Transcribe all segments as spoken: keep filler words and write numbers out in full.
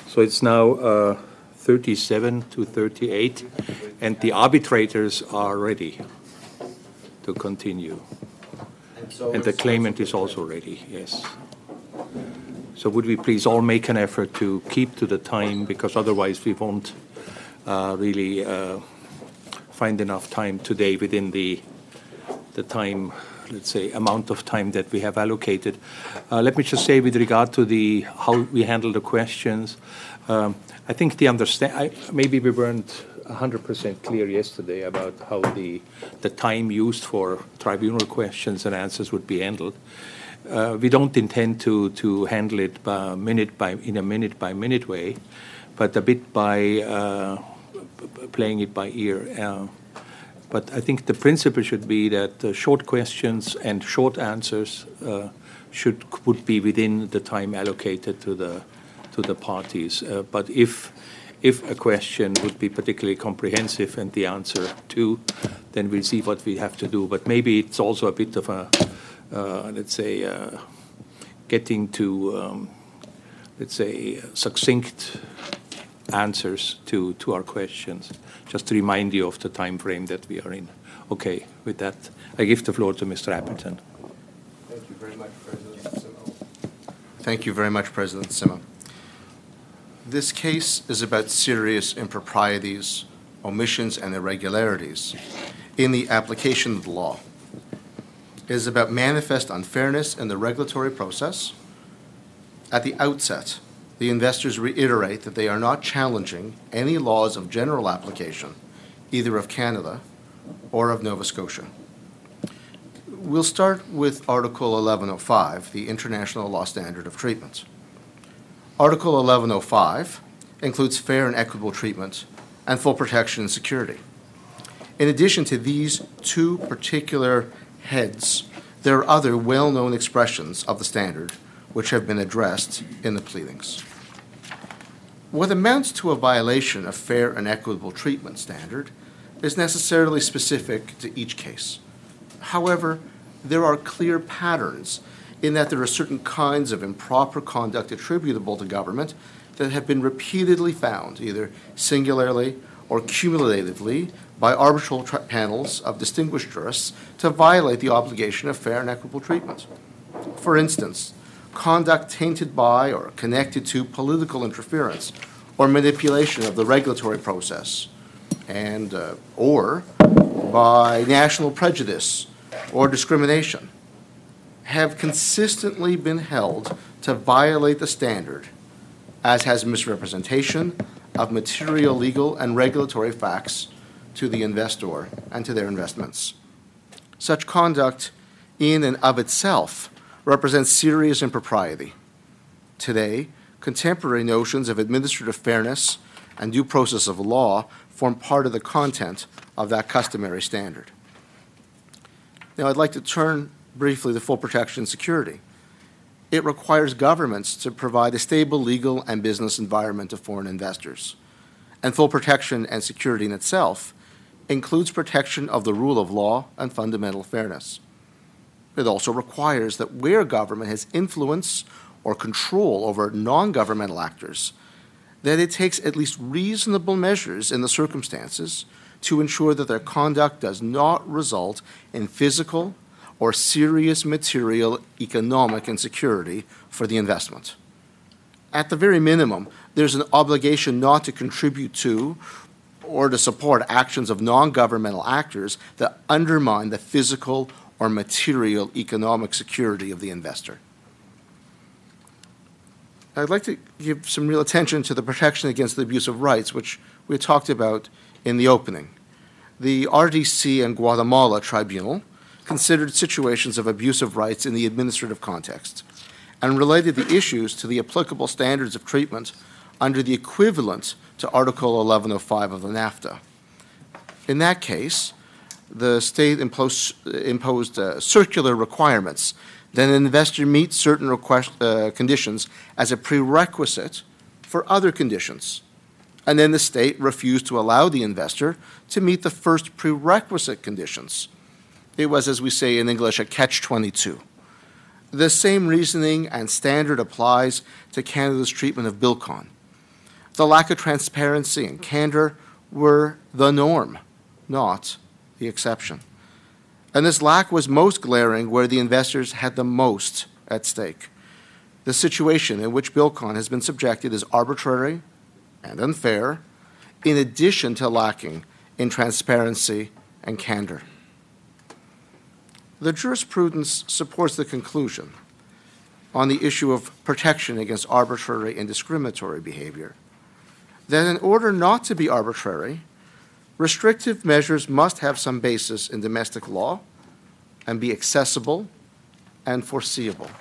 So it's now uh, thirty-seven to thirty-eight, and the arbitrators are ready to continue. And, so and the claimant is also ready, yes. So would we please all make an effort to keep to the time, because otherwise we won't uh, really uh, find enough time today within the the time, let's say, amount of time that we have allocated. Uh, let me just say, with regard to the how we handle the questions, um, I think the understand. I, maybe we weren't one hundred percent clear yesterday about how the the time used for tribunal questions and answers would be handled. Uh, we don't intend to to handle it by minute by in a minute by minute way, but a bit by uh, playing it by ear. Uh, But I think the principle should be that uh, short questions and short answers uh, should would be within the time allocated to the to the parties. Uh, but if if a question would be particularly comprehensive and the answer too, then we'll see what we have to do. But maybe it's also a bit of a uh, let's say uh, getting to um, let's say succinct answers to to our questions. Just to remind you of the time frame that we are in. Okay, with that, I give the floor to Mister Appleton. Thank you very much, President Simo. Thank you very much, President Simo. This case is about serious improprieties, omissions, and irregularities in the application of the law. It is about manifest unfairness in the regulatory process. At the outset, the investors reiterate that they are not challenging any laws of general application, either of Canada or of Nova Scotia. We'll start with Article eleven oh five, the International Law Standard of Treatment. Article eleven oh five includes fair and equitable treatment and full protection and security. In addition to these two particular heads, there are other well-known expressions of the standard which have been addressed in the pleadings. What amounts to a violation of fair and equitable treatment standard is necessarily specific to each case. However, there are clear patterns in that there are certain kinds of improper conduct attributable to government that have been repeatedly found, either singularly or cumulatively, by arbitral tra- panels of distinguished jurists to violate the obligation of fair and equitable treatment. For instance, conduct tainted by or connected to political interference or manipulation of the regulatory process, and uh, or by national prejudice or discrimination, have consistently been held to violate the standard, as has misrepresentation of material legal and regulatory facts to the investor and to their investments. Such conduct in and of itself represents serious impropriety. Today, contemporary notions of administrative fairness and due process of law form part of the content of that customary standard. Now, I'd like to turn briefly to full protection and security. It requires governments to provide a stable legal and business environment to foreign investors. And full protection and security in itself includes protection of the rule of law and fundamental fairness. It also requires that where government has influence or control over non-governmental actors, that it takes at least reasonable measures in the circumstances to ensure that their conduct does not result in physical or serious material, economic insecurity for the investment. At the very minimum, there's an obligation not to contribute to or to support actions of non-governmental actors that undermine the physical or material economic security of the investor. I'd like to give some real attention to the protection against the abuse of rights, which we talked about in the opening. The R D C and Guatemala Tribunal considered situations of abuse of rights in the administrative context and related the issues to the applicable standards of treatment under the equivalent to Article eleven oh five of the NAFTA. In that case, the state imposed, imposed uh, circular requirements that an investor meet certain request, uh, conditions as a prerequisite for other conditions. And then the state refused to allow the investor to meet the first prerequisite conditions. It was, as we say in English, a catch twenty-two. The same reasoning and standard applies to Canada's treatment of Bilcon. The lack of transparency and candor were the norm, not the exception. And this lack was most glaring where the investors had the most at stake. The situation in which Bilcon has been subjected is arbitrary and unfair, in addition to lacking in transparency and candor. The jurisprudence supports the conclusion on the issue of protection against arbitrary and discriminatory behavior that in order not to be arbitrary, restrictive measures must have some basis in domestic law and be accessible and foreseeable.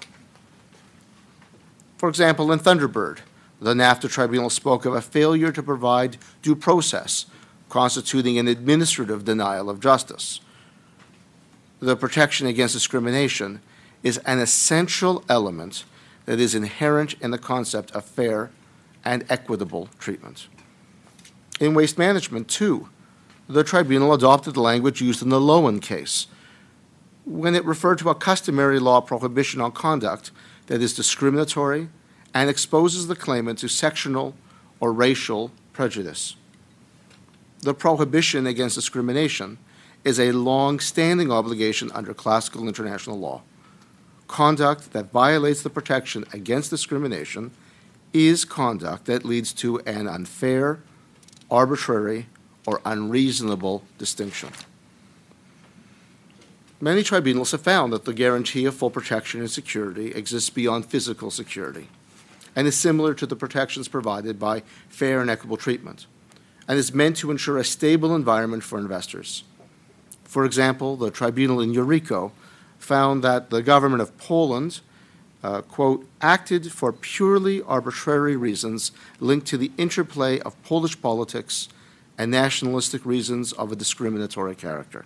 For example, in Thunderbird, the NAFTA Tribunal spoke of a failure to provide due process constituting an administrative denial of justice. The protection against discrimination is an essential element that is inherent in the concept of fair and equitable treatment. In waste management, too, the tribunal adopted the language used in the Lowen case when it referred to a customary law prohibition on conduct that is discriminatory and exposes the claimant to sectional or racial prejudice. The prohibition against discrimination is a long-standing obligation under classical international law. Conduct that violates the protection against discrimination is conduct that leads to an unfair, arbitrary, or unreasonable distinction. Many tribunals have found that the guarantee of full protection and security exists beyond physical security and is similar to the protections provided by fair and equitable treatment and is meant to ensure a stable environment for investors. For example, the tribunal in Eurico found that the government of Poland, uh, quote, acted for purely arbitrary reasons linked to the interplay of Polish politics and nationalistic reasons of a discriminatory character.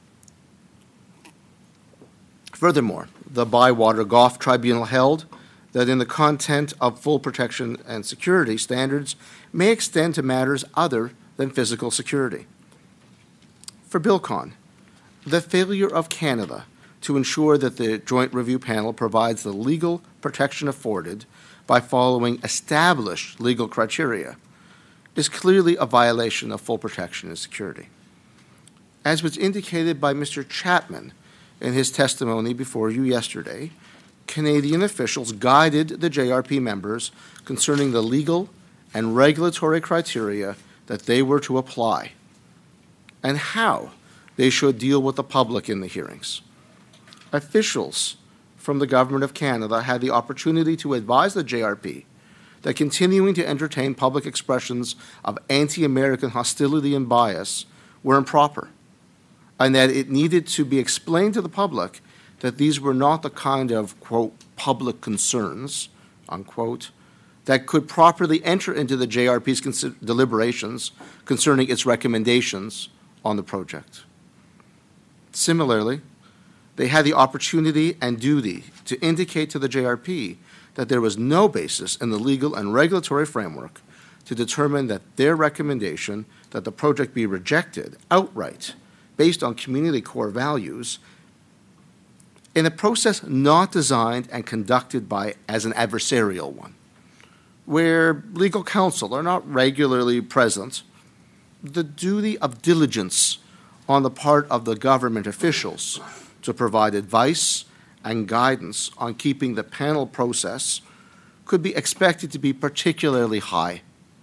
Furthermore, the Bywater Goff Tribunal held that in the content of full protection and security, standards may extend to matters other than physical security. For Bilcon, the failure of Canada to ensure that the Joint Review Panel provides the legal protection afforded by following established legal criteria is clearly a violation of full protection and security. As was indicated by Mister Chapman in his testimony before you yesterday, Canadian officials guided the J R P members concerning the legal and regulatory criteria that they were to apply and how they should deal with the public in the hearings. Officials from the Government of Canada had the opportunity to advise the J R P that continuing to entertain public expressions of anti-American hostility and bias were improper, and that it needed to be explained to the public that these were not the kind of, quote, public concerns, unquote, that could properly enter into the J R P's consi- deliberations concerning its recommendations on the project. Similarly, they had the opportunity and duty to indicate to the J R P that there was no basis in the legal and regulatory framework to determine that their recommendation that the project be rejected outright based on community core values in a process not designed and conducted by as an adversarial one, where legal counsel are not regularly present, the duty of diligence on the part of the government officials to provide advice and guidance on keeping the panel process could be expected to be particularly high.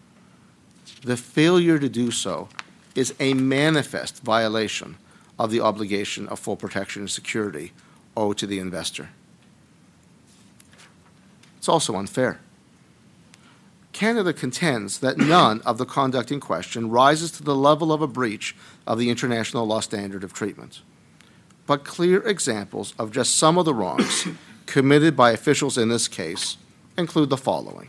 The failure to do so is a manifest violation of the obligation of full protection and security owed to the investor. It's also unfair. Canada contends that none of the conduct in question rises to the level of a breach of the international law standard of treatment. But clear examples of just some of the wrongs committed by officials in this case include the following.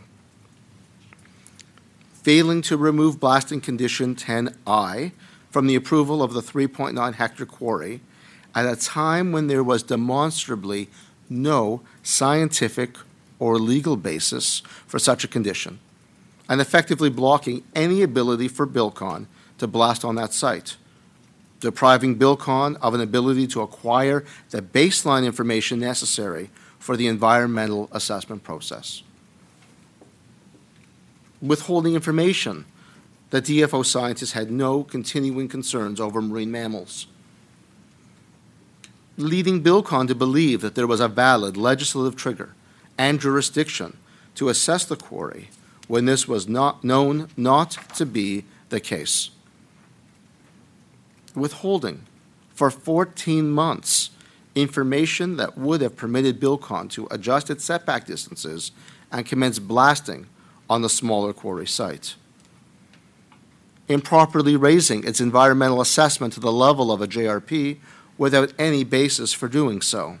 Failing to remove blasting condition ten I from the approval of the three point nine hectare quarry at a time when there was demonstrably no scientific or legal basis for such a condition, and effectively blocking any ability for Bilcon to blast on that site, depriving Bilcon of an ability to acquire the baseline information necessary for the environmental assessment process. withholding information that D F O scientists had no continuing concerns over marine mammals, leading Bilcon to believe that there was a valid legislative trigger and jurisdiction to assess the quarry when this was not known not to be the case. Withholding for fourteen months information that would have permitted Bilcon to adjust its setback distances and commence blasting on the smaller quarry site. Improperly raising its environmental assessment to the level of a J R P without any basis for doing so.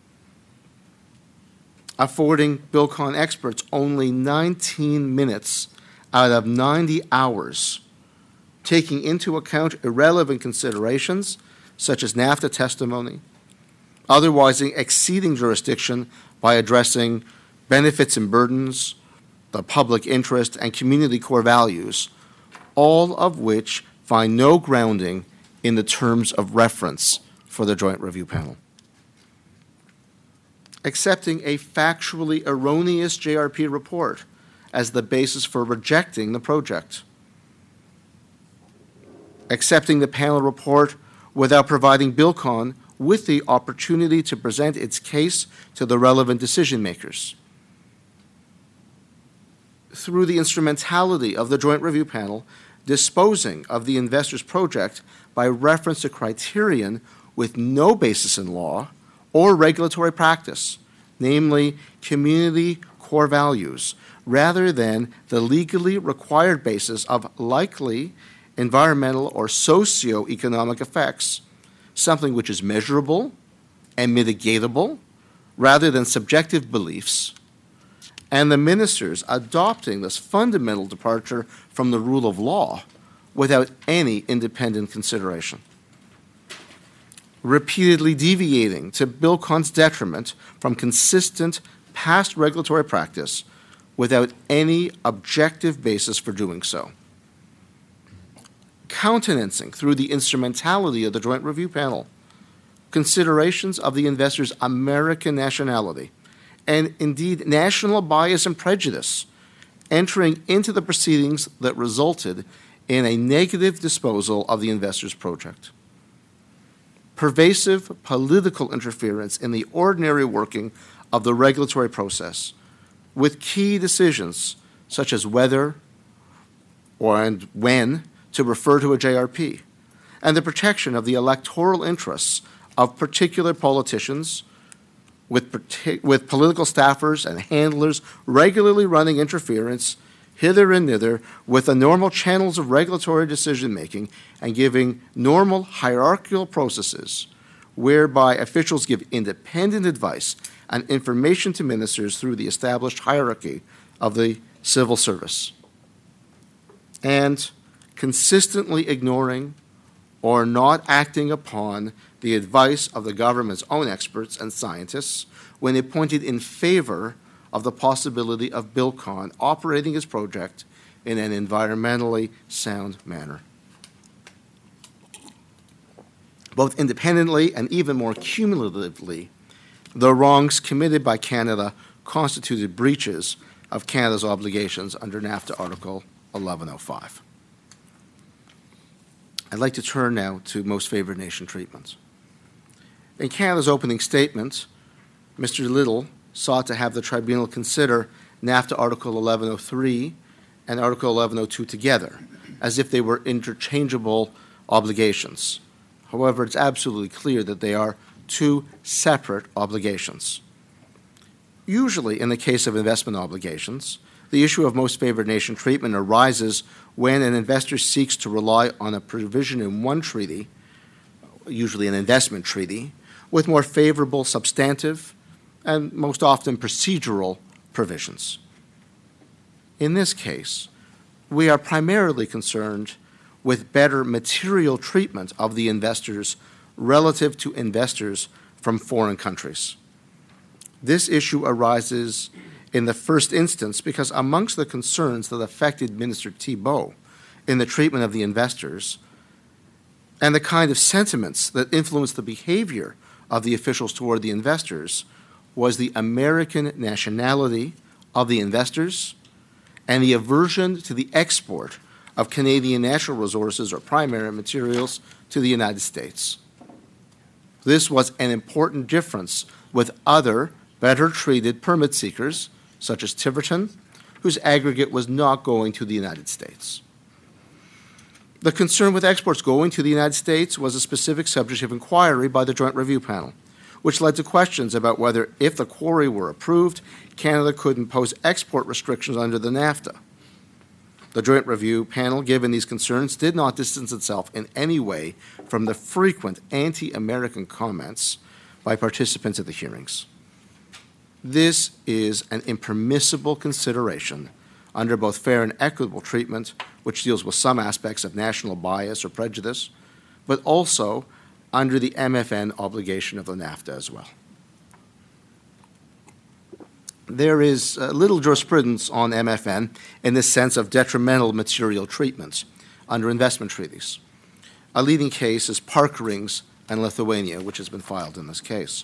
Affording Bilcon experts only nineteen minutes out of ninety hours, taking into account irrelevant considerations such as NAFTA testimony, otherwise exceeding jurisdiction by addressing benefits and burdens, the public interest, and community core values, all of which find no grounding in the terms of reference for the Joint Review Panel. Accepting a factually erroneous J R P report as the basis for rejecting the project. Accepting the panel report without providing Bilcon with the opportunity to present its case to the relevant decision makers. Through the instrumentality of the Joint Review Panel, disposing of the investor's project by reference to criterion with no basis in law or regulatory practice, namely community core values, rather than the legally required basis of likely environmental or socio-economic effects, something which is measurable and mitigatable rather than subjective beliefs, and the ministers adopting this fundamental departure from the rule of law without any independent consideration. Repeatedly deviating to Bilcon's detriment from consistent past regulatory practice without any objective basis for doing so. Countenancing through the instrumentality of the Joint Review Panel considerations of the investor's American nationality and indeed national bias and prejudice, entering into the proceedings that resulted in a negative disposal of the investor's project. Pervasive political interference in the ordinary working of the regulatory process, with key decisions such as whether or and when to refer to a J R P, and the protection of the electoral interests of particular politicians, with, partic- with political staffers and handlers regularly running interference hither and thither with the normal channels of regulatory decision-making and giving normal hierarchical processes whereby officials give independent advice and information to ministers through the established hierarchy of the civil service. And consistently ignoring or not acting upon the advice of the government's own experts and scientists when they pointed in favor of the possibility of Bilcon operating his project in an environmentally sound manner. Both independently and even more cumulatively, the wrongs committed by Canada constituted breaches of Canada's obligations under NAFTA Article eleven oh five. I'd like to turn now to most favored nation treatments. In Canada's opening statement, Mister Little sought to have the tribunal consider NAFTA Article eleven oh three and Article eleven oh two together, as if they were interchangeable obligations. However, it's absolutely clear that they are two separate obligations. Usually, in the case of investment obligations, the issue of most favored nation treatment arises when an investor seeks to rely on a provision in one treaty, usually an investment treaty, with more favorable substantive and most often procedural provisions. In this case, we are primarily concerned with better material treatment of the investors relative to investors from foreign countries. This issue arises in the first instance because amongst the concerns that affected Minister Thibeault in the treatment of the investors and the kind of sentiments that influenced the behavior of the officials toward the investors was the American nationality of the investors and the aversion to the export of Canadian natural resources or primary materials to the United States. This was an important difference with other better-treated permit seekers, such as Tiverton, whose aggregate was not going to the United States. The concern with exports going to the United States was a specific subject of inquiry by the Joint Review Panel, which led to questions about whether, if the quarry were approved, Canada could impose export restrictions under the NAFTA. The Joint Review Panel, given these concerns, did not distance itself in any way from the frequent anti-American comments by participants at the hearings. This is an impermissible consideration under both fair and equitable treatment, which deals with some aspects of national bias or prejudice, but also under the M F N obligation of the NAFTA as well. There is uh, little jurisprudence on M F N in the sense of detrimental material treatments under investment treaties. A leading case is Parkerings and Lithuania, which has been filed in this case.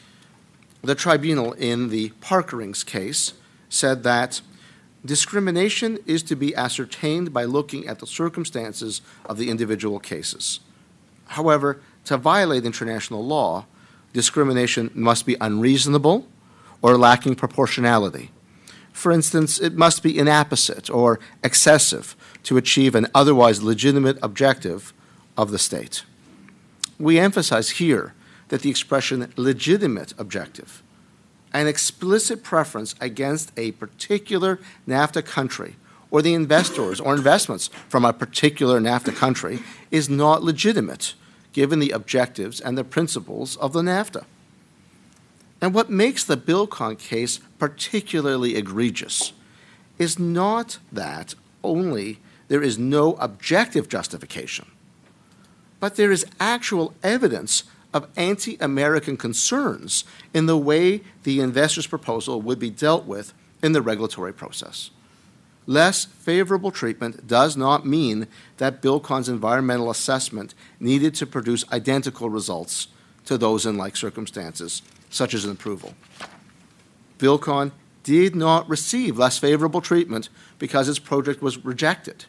The tribunal in the Parkerings case said that discrimination is to be ascertained by looking at the circumstances of the individual cases. However, to violate international law, discrimination must be unreasonable or lacking proportionality. For instance, it must be inapposite or excessive to achieve an otherwise legitimate objective of the state. We emphasize here that the expression legitimate objective, an explicit preference against a particular NAFTA country or the investors or investments from a particular NAFTA country, is not legitimate given the objectives and the principles of the NAFTA. And what makes the Bilcon case particularly egregious is not that only there is no objective justification, but there is actual evidence of anti-American concerns in the way the investor's proposal would be dealt with in the regulatory process. Less favorable treatment does not mean that Bilcon's environmental assessment needed to produce identical results to those in like circumstances, such as an approval. Bilcon did not receive less favorable treatment because its project was rejected.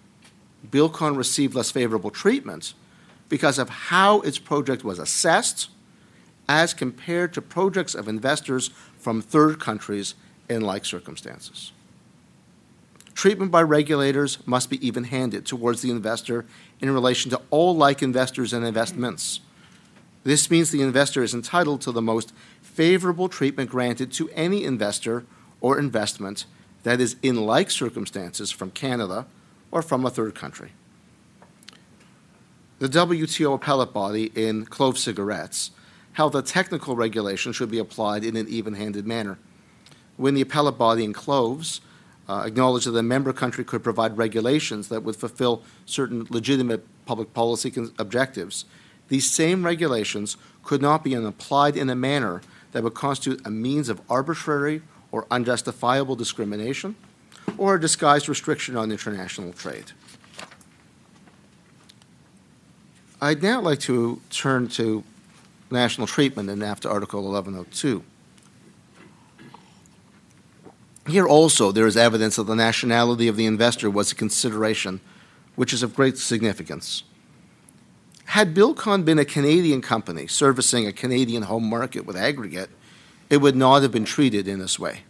Bilcon received less favorable treatment because of how its project was assessed as compared to projects of investors from third countries in like circumstances. Treatment by regulators must be even-handed towards the investor in relation to all like investors and investments. This means the investor is entitled to the most favorable treatment granted to any investor or investment that is in like circumstances from Canada or from a third country. The W T O appellate body in clove cigarettes held that technical regulation should be applied in an even-handed manner. When the appellate body in cloves uh, acknowledged that a member country could provide regulations that would fulfill certain legitimate public policy objectives, these same regulations could not be applied in a manner that would constitute a means of arbitrary or unjustifiable discrimination or a disguised restriction on international trade. I'd now like to turn to national treatment in NAFTA Article eleven oh two. Here also there is evidence that the nationality of the investor was a consideration which is of great significance. Had Bilcon been a Canadian company servicing a Canadian home market with aggregate, it would not have been treated in this way.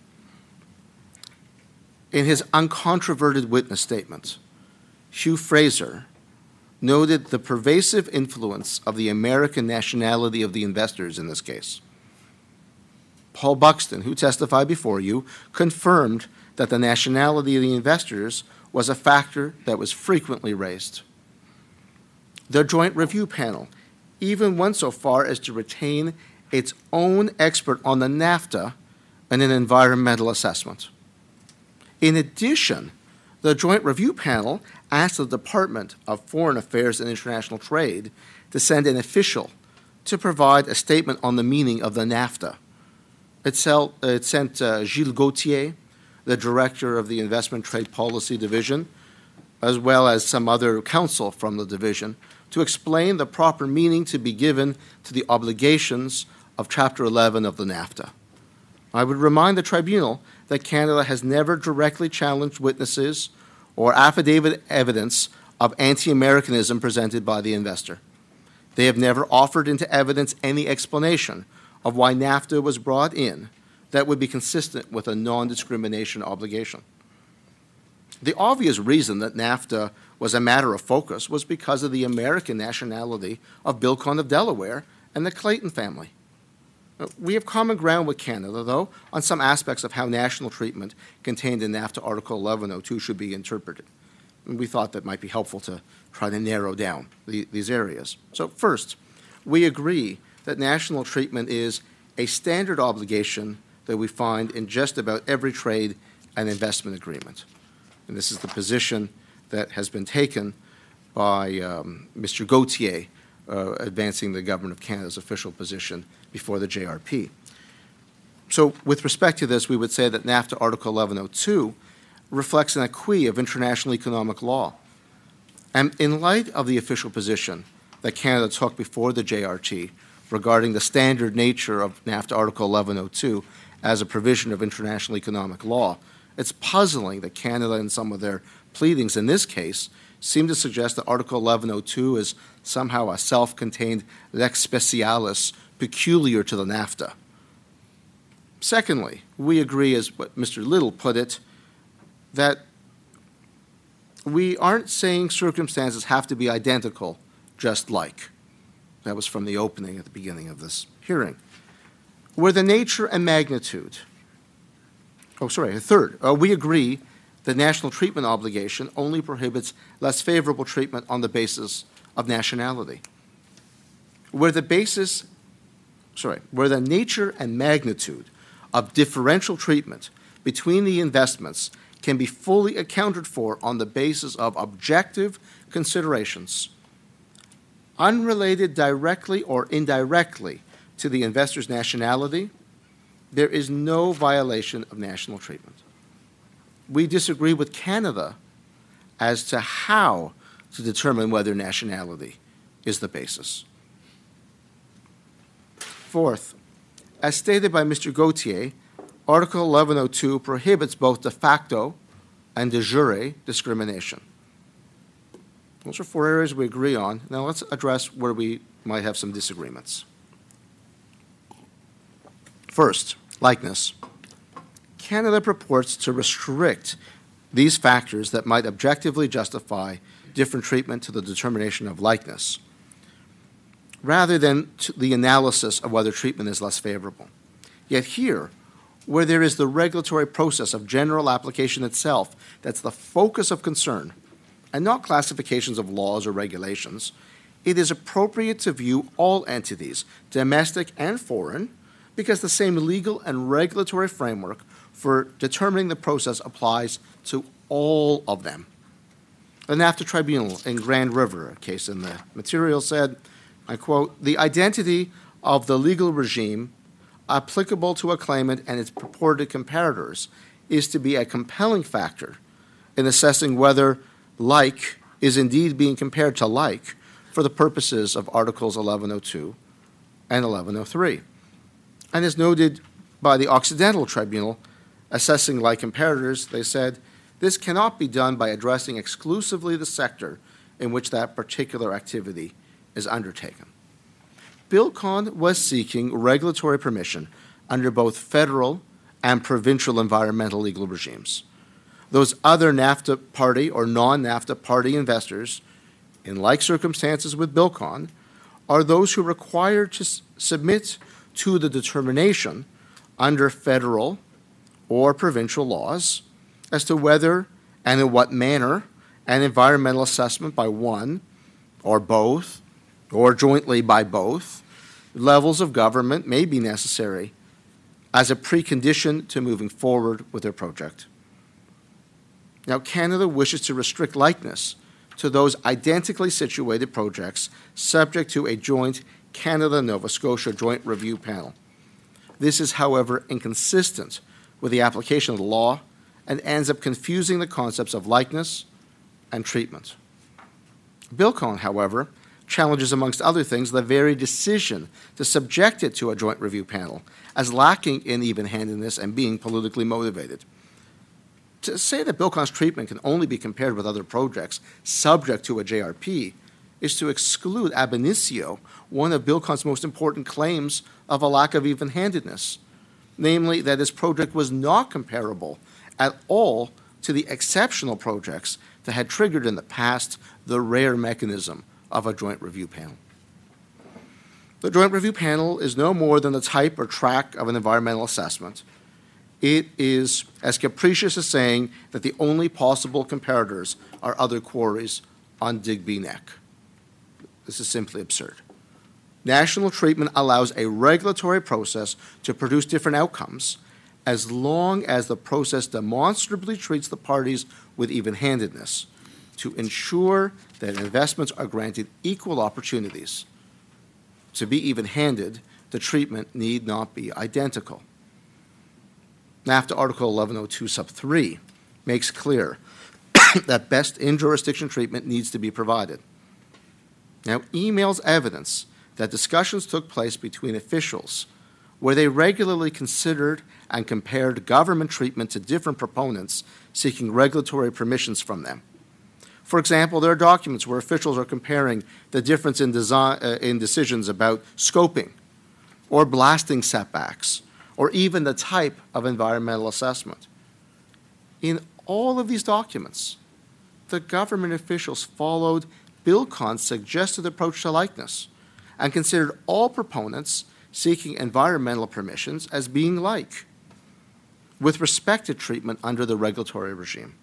In his uncontroverted witness statement, Hugh Fraser noted the pervasive influence of the American nationality of the investors in this case. Paul Buxton, who testified before you, confirmed that the nationality of the investors was a factor that was frequently raised. The Joint Review Panel even went so far as to retain its own expert on the NAFTA and an environmental assessment. In addition, the Joint Review Panel asked the Department of Foreign Affairs and International Trade to send an official to provide a statement on the meaning of the NAFTA. It, sell, it sent uh, Gilles Gauthier, the director of the Investment Trade Policy Division, as well as some other counsel from the division, to explain the proper meaning to be given to the obligations of Chapter eleven of the NAFTA. I would remind the tribunal that Canada has never directly challenged witnesses or affidavit evidence of anti-Americanism presented by the investor. They have never offered into evidence any explanation of why NAFTA was brought in that would be consistent with a non-discrimination obligation. The obvious reason that NAFTA was a matter of focus was because of the American nationality of Bill Cohn of Delaware and the Clayton family. We have common ground with Canada, though, on some aspects of how national treatment contained in NAFTA Article eleven oh two should be interpreted. And we thought that might be helpful to try to narrow down the, these areas. So first, we agree that national treatment is a standard obligation that we find in just about every trade and investment agreement. And this is the position that has been taken by um, Mister Gauthier, uh, advancing the Government of Canada's official position before the J R P. So with respect to this, we would say that NAFTA Article eleven oh two reflects an acquis of international economic law. And in light of the official position that Canada took before the J R T regarding the standard nature of NAFTA Article eleven oh two as a provision of international economic law, it's puzzling that Canada, in some of their pleadings in this case, seem to suggest that Article eleven oh two is somehow a self-contained lex specialis peculiar to the NAFTA. Secondly, we agree, as what Mister Little put it, that we aren't saying circumstances have to be identical, just like. That was from the opening at the beginning of this hearing. Where the nature and magnitude, oh, sorry, third, uh, we agree the national treatment obligation only prohibits less favorable treatment on the basis of nationality. Where the basis, sorry, where the nature and magnitude of differential treatment between the investments can be fully accounted for on the basis of objective considerations, unrelated directly or indirectly to the investor's nationality, there is no violation of national treatment. We disagree with Canada as to how to determine whether nationality is the basis. Fourth, as stated by Mister Gauthier, Article eleven oh two prohibits both de facto and de jure discrimination. Those are four areas we agree on. Now let's address where we might have some disagreements. First, likeness. Canada purports to restrict these factors that might objectively justify different treatment to the determination of likeness, rather than to the analysis of whether treatment is less favorable. Yet here, where there is the regulatory process of general application itself that's the focus of concern, and not classifications of laws or regulations, it is appropriate to view all entities, domestic and foreign, because the same legal and regulatory framework for determining the process applies to all of them. The NAFTA Tribunal in Grand River, a case in the material, said, I quote, "The identity of the legal regime applicable to a claimant and its purported comparators is to be a compelling factor in assessing whether like is indeed being compared to like for the purposes of Articles eleven oh two and eleven oh three. And as noted by the Occidental Tribunal, assessing like comparators, they said, this cannot be done by addressing exclusively the sector in which that particular activity is undertaken. Bill Cohn was seeking regulatory permission under both federal and provincial environmental legal regimes. Those other NAFTA party or non-NAFTA party investors, in like circumstances with Bill Cohn, are those who are required to s- submit to the determination under federal or provincial laws as to whether and in what manner an environmental assessment by one or both or jointly by both levels of government may be necessary as a precondition to moving forward with their project. Now, Canada wishes to restrict likeness to those identically situated projects subject to a joint Canada-Nova Scotia joint review panel. This is, however, inconsistent with the application of the law and ends up confusing the concepts of likeness and treatment. Bill Cohn, however, challenges, amongst other things, the very decision to subject it to a joint review panel as lacking in even-handedness and being politically motivated. To say that Bilcon's treatment can only be compared with other projects subject to a J R P is to exclude ab initio one of Bilcon's most important claims of a lack of even-handedness, namely that his project was not comparable at all to the exceptional projects that had triggered in the past the rare mechanism of a joint review panel. The joint review panel is no more than the type or track of an environmental assessment. It is as capricious as saying that the only possible comparators are other quarries on Digby Neck. This is simply absurd. National treatment allows a regulatory process to produce different outcomes as long as the process demonstrably treats the parties with even-handedness to ensure that investments are granted equal opportunities. To be even-handed, the treatment need not be identical. NAFTA Article eleven oh two sub three makes clear that best in-jurisdiction treatment needs to be provided. Now, emails evidence that discussions took place between officials where they regularly considered and compared government treatment to different proponents seeking regulatory permissions from them. For example, there are documents where officials are comparing the difference in, design, uh, in decisions about scoping or blasting setbacks or even the type of environmental assessment. In all of these documents, the government officials followed Bilcon's suggested approach to likeness and considered all proponents seeking environmental permissions as being like, with respect to treatment under the regulatory regime.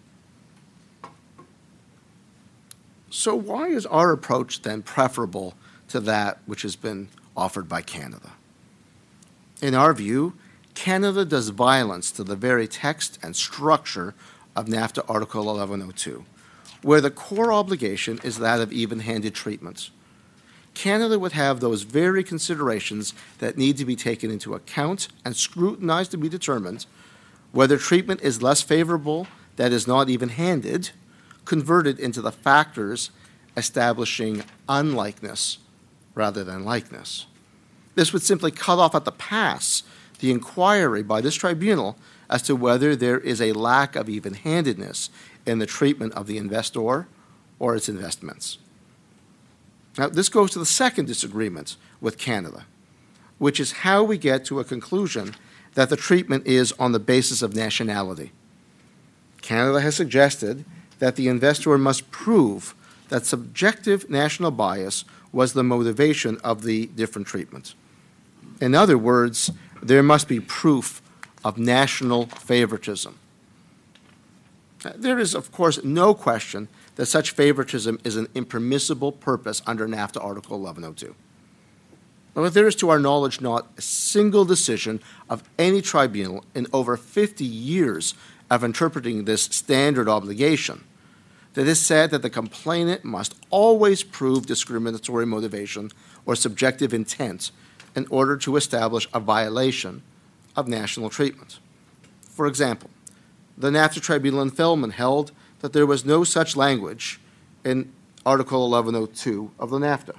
So why is our approach then preferable to that which has been offered by Canada? In our view, Canada does violence to the very text and structure of NAFTA Article eleven oh two, where the core obligation is that of even-handed treatment. Canada would have those very considerations that need to be taken into account and scrutinized to be determined whether treatment is less favorable, that is not even-handed, converted into the factors establishing unlikeness rather than likeness. This would simply cut off at the pass the inquiry by this tribunal as to whether there is a lack of even-handedness in the treatment of the investor or its investments. Now, this goes to the second disagreement with Canada, which is how we get to a conclusion that the treatment is on the basis of nationality. Canada has suggested that the investor must prove that subjective national bias was the motivation of the different treatment. In other words, there must be proof of national favoritism. There is, of course, no question that such favoritism is an impermissible purpose under NAFTA Article eleven oh two. But there is, to our knowledge, not a single decision of any tribunal in over fifty years of interpreting this standard obligation that has said that the complainant must always prove discriminatory motivation or subjective intent in order to establish a violation of national treatment. For example, the NAFTA Tribunal in Feldman held that there was no such language in Article eleven oh two of the NAFTA,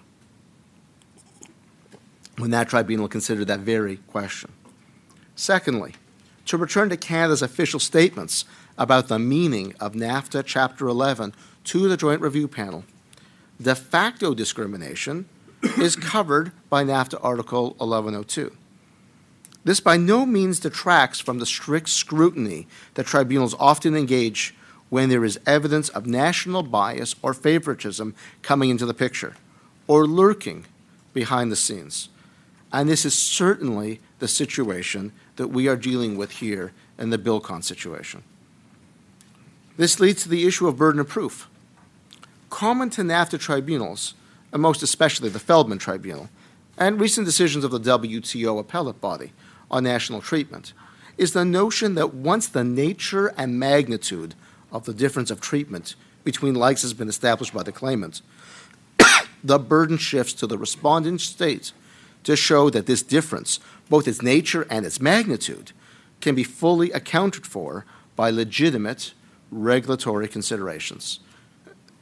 when that tribunal considered that very question. Secondly, to return to Canada's official statements about the meaning of NAFTA Chapter eleven to the Joint Review Panel, de facto discrimination is covered by NAFTA Article eleven oh two. This by no means detracts from the strict scrutiny that tribunals often engage when there is evidence of national bias or favoritism coming into the picture or lurking behind the scenes. And this is certainly the situation that we are dealing with here in the Bilcon situation. This leads to the issue of burden of proof. Common to NAFTA tribunals, and most especially the Feldman Tribunal, and recent decisions of the W T O appellate body on national treatment, is the notion that once the nature and magnitude of the difference of treatment between likes has been established by the claimant, the burden shifts to the respondent state to show that this difference, both its nature and its magnitude, can be fully accounted for by legitimate regulatory considerations.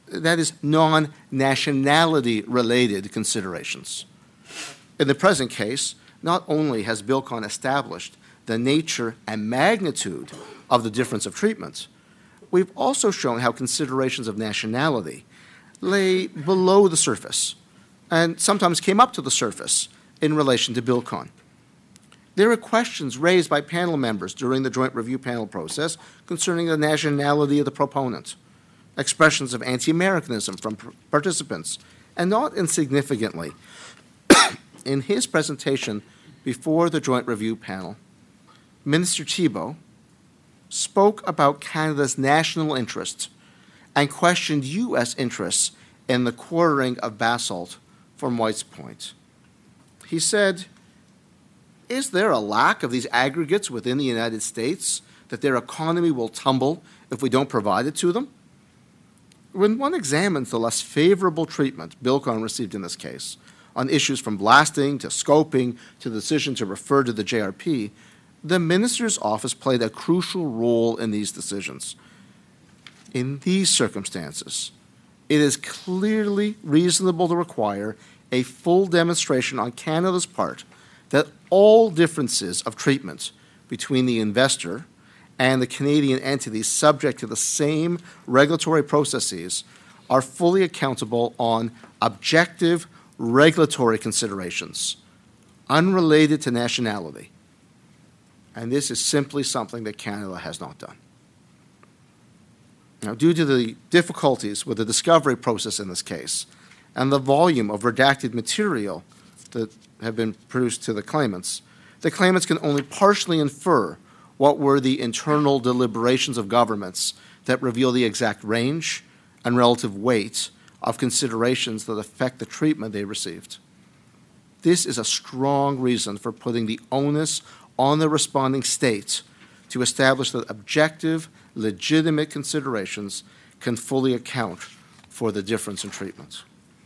that is, non-nationality related considerations. In the present case, not only has Bilcon established the nature and magnitude of the difference of treatment, we've also shown how considerations of nationality lay below the surface and sometimes came up to the surface in relation to Bilcon. There are questions raised by panel members during the joint review panel process concerning the nationality of the proponent, expressions of anti-Americanism from participants, and not insignificantly, in his presentation before the joint review panel, Minister Thibeault spoke about Canada's national interests and questioned U S interests in the quartering of basalt from White's Point. He said, "Is there a lack of these aggregates within the United States that their economy will tumble if we don't provide it to them?" When one examines the less favorable treatment Bilcon received in this case, on issues from blasting to scoping to the decision to refer to the J R P, the minister's office played a crucial role in these decisions. In these circumstances, it is clearly reasonable to require a full demonstration on Canada's part that all differences of treatment between the investor and the Canadian entities subject to the same regulatory processes are fully accountable on objective regulatory considerations unrelated to nationality. And this is simply something that Canada has not done. Now, due to the difficulties with the discovery process in this case and the volume of redacted material that have been produced to the claimants, the claimants can only partially infer what were the internal deliberations of governments that reveal the exact range and relative weight of considerations that affect the treatment they received. This is a strong reason for putting the onus on the responding states to establish that objective, legitimate considerations can fully account for the difference in treatment.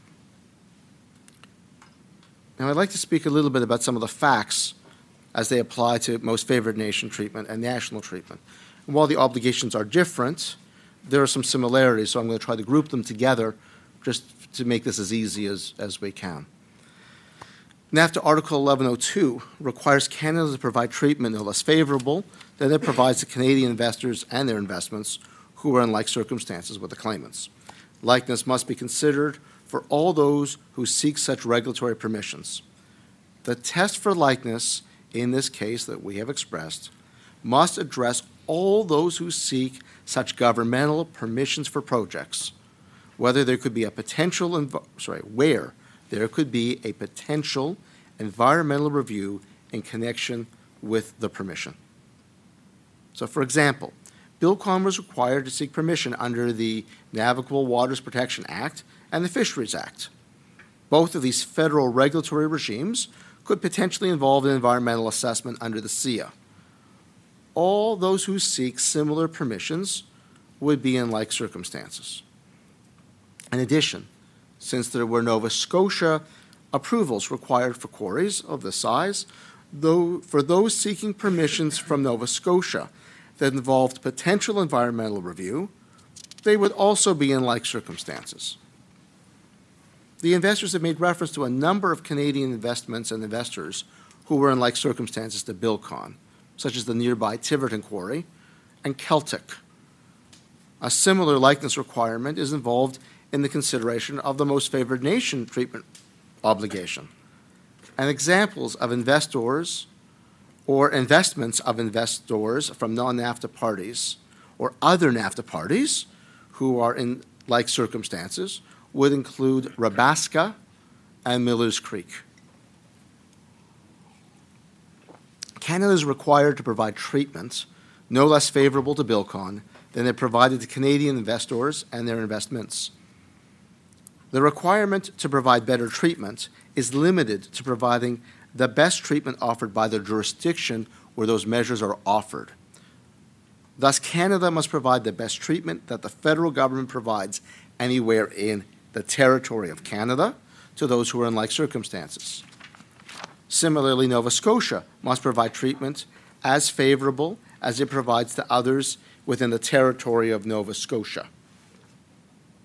Now, I'd like to speak a little bit about some of the facts as they apply to most favored nation treatment and national treatment. And while the obligations are different, there are some similarities, so I'm going to try to group them together just to make this as easy as, as we can. NAFTA Article eleven oh two requires Canada to provide treatment no less favorable than it provides to Canadian investors and their investments who are in like circumstances with the claimants. Likeness must be considered for all those who seek such regulatory permissions. The test for likeness in this case that we have expressed must address all those who seek such governmental permissions for projects, whether there could be a potential, env- sorry, where there could be a potential environmental review in connection with the permission. So, for example, Bilcon was required to seek permission under the Navigable Waters Protection Act and the Fisheries Act. Both of these federal regulatory regimes could potentially involve an environmental assessment under the S E A. All those who seek similar permissions would be in like circumstances. In addition, since there were Nova Scotia approvals required for quarries of this size, though for those seeking permissions from Nova Scotia that involved potential environmental review, they would also be in like circumstances. The investors have made reference to a number of Canadian investments and investors who were in like circumstances to Bilcon, such as the nearby Tiverton Quarry and Celtic. A similar likeness requirement is involved in the consideration of the most favored nation treatment obligation. And examples of investors or investments of investors from non-NAFTA parties or other NAFTA parties who are in like circumstances would include Rabaska and Millers Creek. Canada is required to provide treatment no less favorable to Bilcon than it provided to Canadian investors and their investments. The requirement to provide better treatment is limited to providing the best treatment offered by the jurisdiction where those measures are offered. Thus, Canada must provide the best treatment that the federal government provides anywhere in the territory of Canada to those who are in like circumstances. Similarly, Nova Scotia must provide treatment as favorable as it provides to others within the territory of Nova Scotia.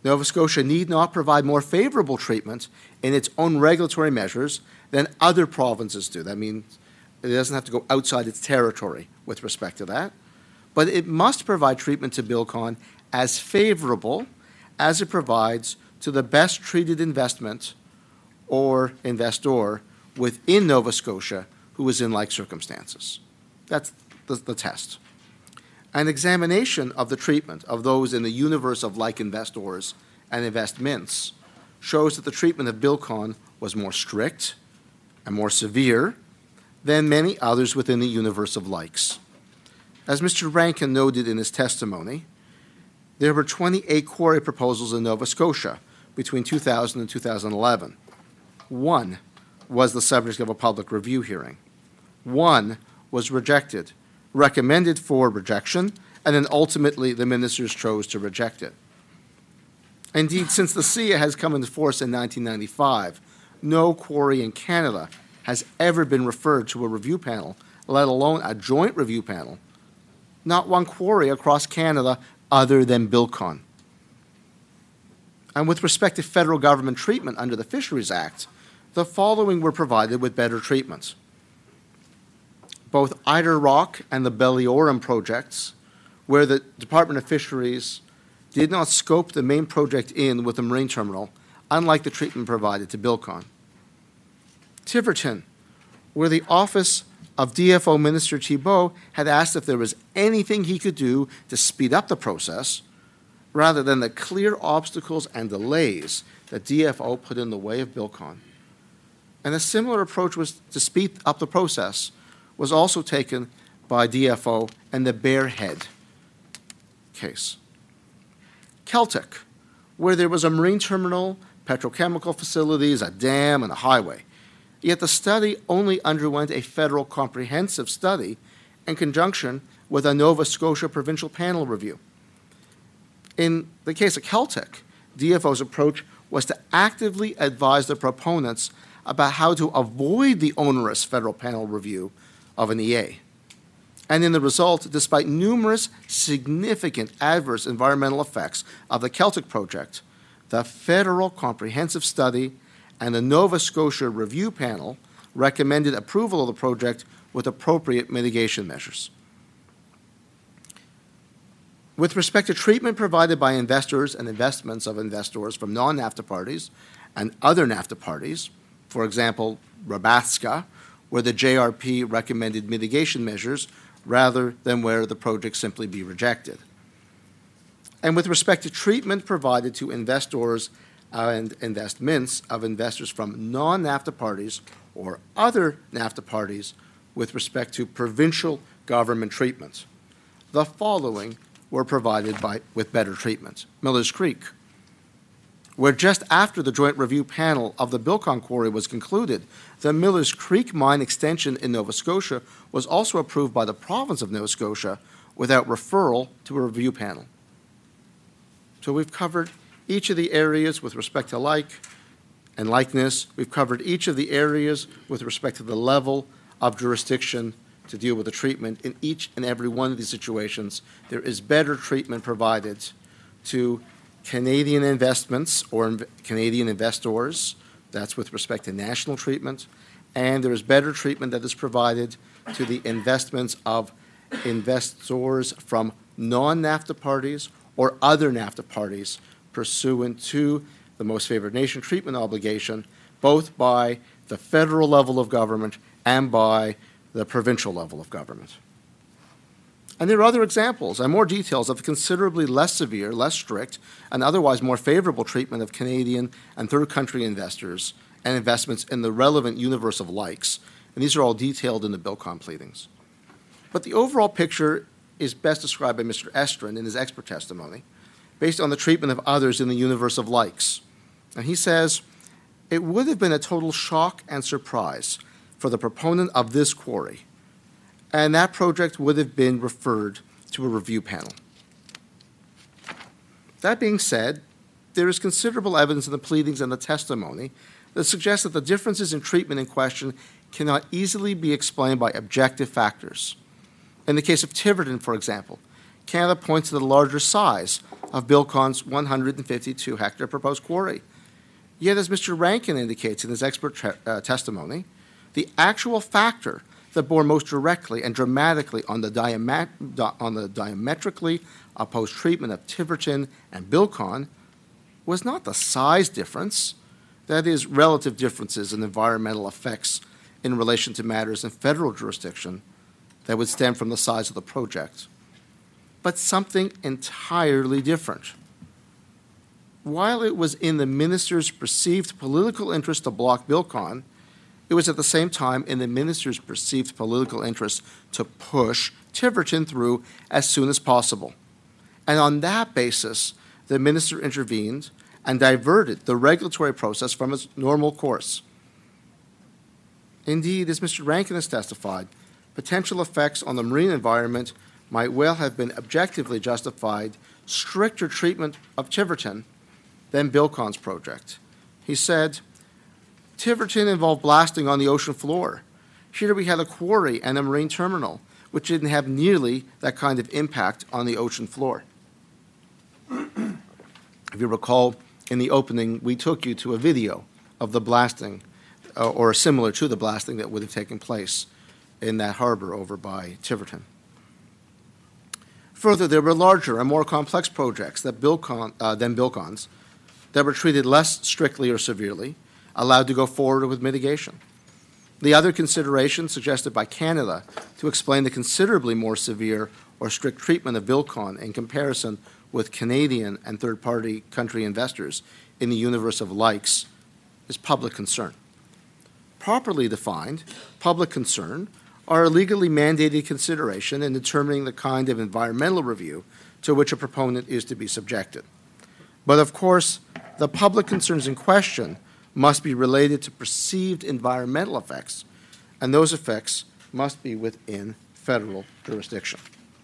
Nova Scotia need not provide more favorable treatment in its own regulatory measures than other provinces do. That means it doesn't have to go outside its territory with respect to that. But it must provide treatment to Bilcon as favorable as it provides to the best treated investment or investor within Nova Scotia who is in like circumstances. That's the, the test. An examination of the treatment of those in the universe of like investors and investments shows that the treatment of Bilcon was more strict and more severe than many others within the universe of likes. As Mister Rankin noted in his testimony, there were twenty-eight quarry proposals in Nova Scotia between two thousand and two thousand eleven. One was the subject of a public review hearing. One was rejected, recommended for rejection, and then ultimately the ministers chose to reject it. Indeed, since the S I A has come into force in nineteen ninety-five, no quarry in Canada has ever been referred to a review panel, let alone a joint review panel. Not one quarry across Canada other than Bilcon. And with respect to federal government treatment under the Fisheries Act, the following were provided with better treatment. Both Eider Rock and the Belliorum projects, where the Department of Fisheries did not scope the main project in with the marine terminal, unlike the treatment provided to Bilcon. Tiverton, where the Office of D F O Minister Thibault had asked if there was anything he could do to speed up the process, rather than the clear obstacles and delays that D F O put in the way of Bilcon. And a similar approach was to speed up the process was also taken by D F O and the Bearhead case. Celtic, where there was a marine terminal, petrochemical facilities, a dam, and a highway. Yet the study only underwent a federal comprehensive study in conjunction with a Nova Scotia provincial panel review. In the case of Celtic, D F O's approach was to actively advise the proponents about how to avoid the onerous federal panel review of an E A. And in the result, despite numerous significant adverse environmental effects of the Celtic project, the federal comprehensive study and the Nova Scotia review panel recommended approval of the project with appropriate mitigation measures. With respect to treatment provided by investors and investments of investors from non-NAFTA parties and other NAFTA parties, for example, Rabaska, where the J R P recommended mitigation measures rather than where the project simply be rejected. And with respect to treatment provided to investors and investments of investors from non-NAFTA parties or other NAFTA parties with respect to provincial government treatment, the following were provided by, with better treatment. Miller's Creek, where just after the joint review panel of the Bilcon Quarry was concluded, the Miller's Creek mine extension in Nova Scotia was also approved by the province of Nova Scotia without referral to a review panel. So we've covered each of the areas with respect to like and likeness. We've covered each of the areas with respect to the level of jurisdiction to deal with the treatment. In each and every one of these situations, there is better treatment provided to Canadian investments or inv- Canadian investors. That's with respect to national treatment. And there is better treatment that is provided to the investments of investors from non-NAFTA parties or other NAFTA parties pursuant to the most favored nation treatment obligation, both by the federal level of government and by the provincial level of government. And there are other examples and more details of considerably less severe, less strict, and otherwise more favorable treatment of Canadian and third country investors and investments in the relevant universe of likes. And these are all detailed in the Bilcon pleadings. But the overall picture is best described by Mister Estrin in his expert testimony, based on the treatment of others in the universe of likes. And he says, it would have been a total shock and surprise for the proponent of this quarry, and that project would have been referred to a review panel. That being said, there is considerable evidence in the pleadings and the testimony that suggests that the differences in treatment in question cannot easily be explained by objective factors. In the case of Tiverton, for example, Canada points to the larger size of Bilcon's one hundred fifty-two hectare proposed quarry. Yet, as Mister Rankin indicates in his expert tre- uh, testimony, the actual factor that bore most directly and dramatically on the, diamet- di- on the diametrically opposed treatment of Tiverton and Bilcon was not the size difference, that is, relative differences in environmental effects in relation to matters in federal jurisdiction that would stem from the size of the project, but something entirely different. While it was in the minister's perceived political interest to block Bilcon, it was at the same time in the minister's perceived political interest to push Tiverton through as soon as possible. And on that basis, the minister intervened and diverted the regulatory process from its normal course. Indeed, as Mister Rankin has testified, potential effects on the marine environment might well have been objectively justified stricter treatment of Tiverton than Bilcon's project. He said, Tiverton involved blasting on the ocean floor. Here we had a quarry and a marine terminal, which didn't have nearly that kind of impact on the ocean floor. If you recall, in the opening, we took you to a video of the blasting, uh, or similar to the blasting that would have taken place in that harbor over by Tiverton. Further, there were larger and more complex projects that Bilcon, uh, than Bilcon's that were treated less strictly or severely, allowed to go forward with mitigation. The other consideration suggested by Canada to explain the considerably more severe or strict treatment of Bilcon in comparison with Canadian and third-party country investors in the universe of likes is public concern. Properly defined, public concern are a legally mandated consideration in determining the kind of environmental review to which a proponent is to be subjected. But of course, the public concerns in question must be related to perceived environmental effects, and those effects must be within federal jurisdiction.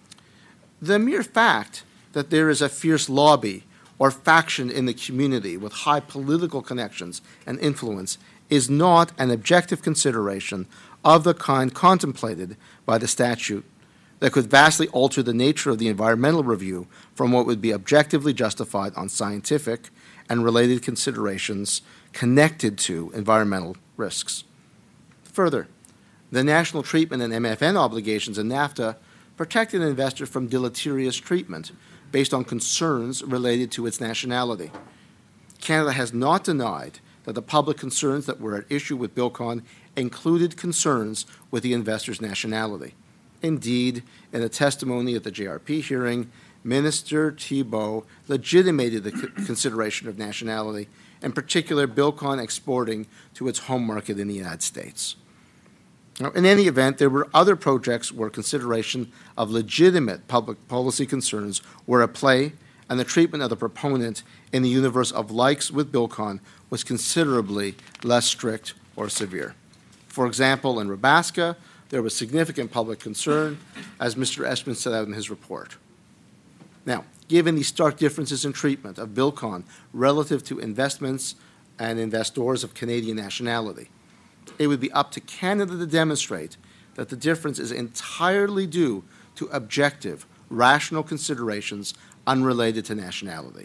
The mere fact that there is a fierce lobby or faction in the community with high political connections and influence is not an objective consideration of the kind contemplated by the statute that could vastly alter the nature of the environmental review from what would be objectively justified on scientific and related considerations connected to environmental risks. Further, the national treatment and M F N obligations in NAFTA protect an investor from deleterious treatment based on concerns related to its nationality. Canada has not denied that the public concerns that were at issue with Bilcon included concerns with the investor's nationality. Indeed, in a testimony at the J R P hearing, Minister Thibeault legitimated the c- consideration of nationality, in particular Bilcon exporting to its home market in the United States. Now, in any event, there were other projects where consideration of legitimate public policy concerns were at play, and the treatment of the proponent in the universe of likes with Bilcon was considerably less strict or severe. For example, in Rabaska, there was significant public concern, as Mister Espin set out in his report. Now, given the stark differences in treatment of Bilcon relative to investments and investors of Canadian nationality, it would be up to Canada to demonstrate that the difference is entirely due to objective, rational considerations unrelated to nationality.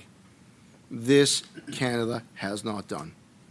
This Canada has not done.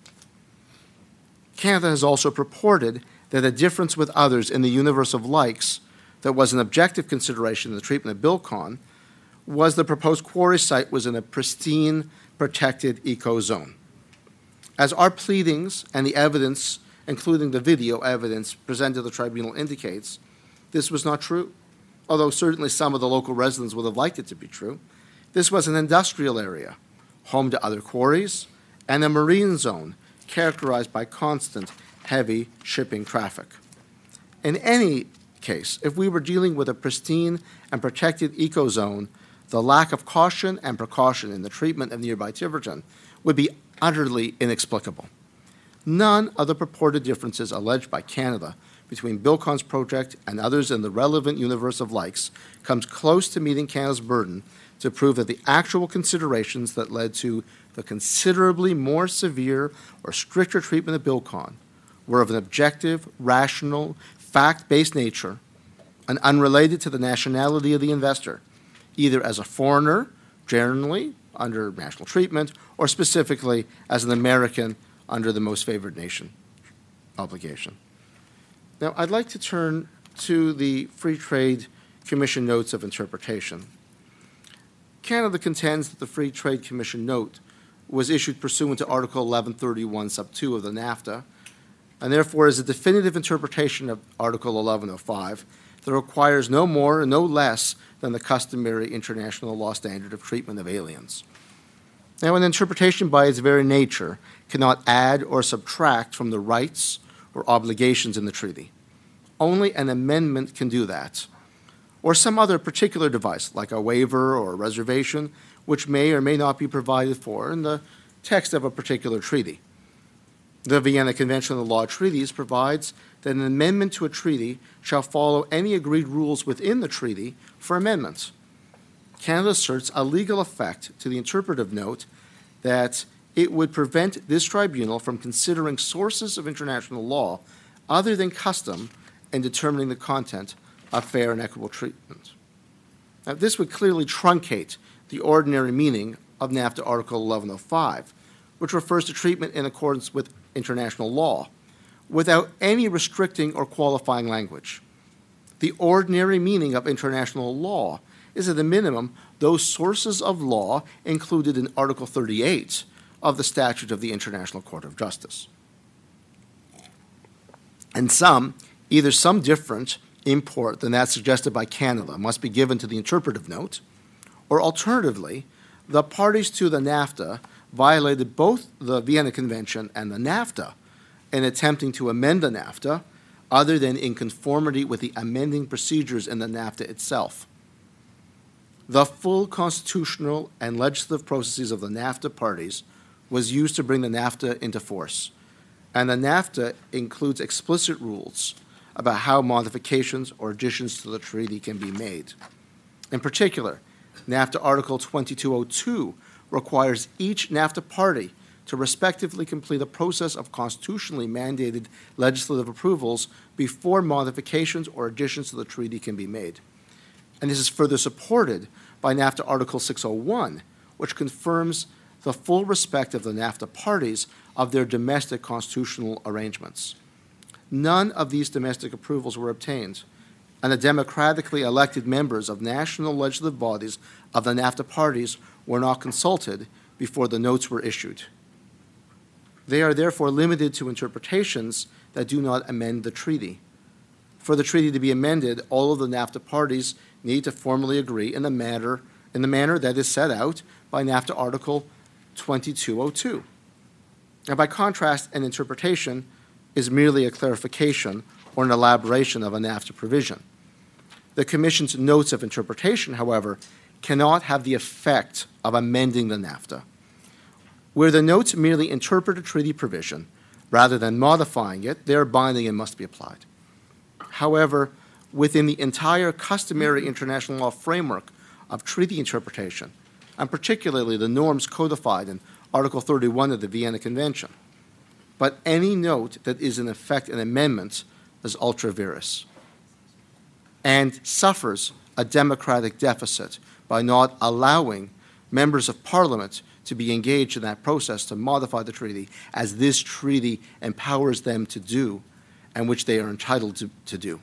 Canada has also purported that a difference with others in the universe of likes that was an objective consideration in the treatment of Bilcon was the proposed quarry site was in a pristine, protected eco-zone. As our pleadings and the evidence, including the video evidence presented to the tribunal, indicates, this was not true, although certainly some of the local residents would have liked it to be true. This was an industrial area, home to other quarries, and a marine zone characterized by constant, heavy shipping traffic. In any case, if we were dealing with a pristine and protected eco-zone, the lack of caution and precaution in the treatment of nearby Tiverton would be utterly inexplicable. None of the purported differences alleged by Canada between Bilcon's project and others in the relevant universe of likes comes close to meeting Canada's burden to prove that the actual considerations that led to the considerably more severe or stricter treatment of Bilcon were of an objective, rational, fact-based nature and unrelated to the nationality of the investor, either as a foreigner generally under national treatment, or specifically as an American under the most favored nation obligation. Now, I'd like to turn to the Free Trade Commission notes of interpretation. Canada contends that the Free Trade Commission note was issued pursuant to Article eleven thirty-one sub two of the NAFTA, and therefore is a definitive interpretation of Article eleven oh five that requires no more and no less than the customary international law standard of treatment of aliens. Now, an interpretation by its very nature cannot add or subtract from the rights or obligations in the treaty. Only an amendment can do that, or some other particular device, like a waiver or a reservation, which may or may not be provided for in the text of a particular treaty. The Vienna Convention on the Law of Treaties provides that an amendment to a treaty shall follow any agreed rules within the treaty for amendments. Canada asserts a legal effect to the interpretive note that it would prevent this tribunal from considering sources of international law other than custom in determining the content of fair and equitable treatment. Now, this would clearly truncate the ordinary meaning of NAFTA Article eleven oh five, which refers to treatment in accordance with international law, without any restricting or qualifying language. The ordinary meaning of international law is, at a minimum, those sources of law included in Article thirty-eight of the Statute of the International Court of Justice. And some, either some different import than that suggested by Canada must be given to the interpretive note, or alternatively, the parties to the NAFTA violated both the Vienna Convention and the NAFTA in attempting to amend the NAFTA other than in conformity with the amending procedures in the NAFTA itself. The full constitutional and legislative processes of the NAFTA parties was used to bring the NAFTA into force, and the NAFTA includes explicit rules about how modifications or additions to the treaty can be made. In particular, NAFTA Article twenty-two oh two requires each NAFTA party to respectively complete a process of constitutionally mandated legislative approvals before modifications or additions to the treaty can be made. And this is further supported by NAFTA Article six oh one, which confirms the full respect of the NAFTA parties of their domestic constitutional arrangements. None of these domestic approvals were obtained, and the democratically elected members of national legislative bodies of the NAFTA parties were not consulted before the notes were issued. They are therefore limited to interpretations that do not amend the treaty. For the treaty to be amended, all of the NAFTA parties need to formally agree in the manner, in the manner that is set out by NAFTA Article twenty-two oh two. Now, by contrast, an interpretation is merely a clarification or an elaboration of a NAFTA provision. The Commission's notes of interpretation, however, cannot have the effect of amending the NAFTA. Where the notes merely interpret a treaty provision rather than modifying it, they are binding and must be applied. However, within the entire customary international law framework of treaty interpretation, and particularly the norms codified in Article thirty-one of the Vienna Convention, but any note that is in effect an amendment is ultra vires and suffers a democratic deficit by not allowing members of Parliament to be engaged in that process to modify the treaty as this treaty empowers them to do and which they are entitled to, to do.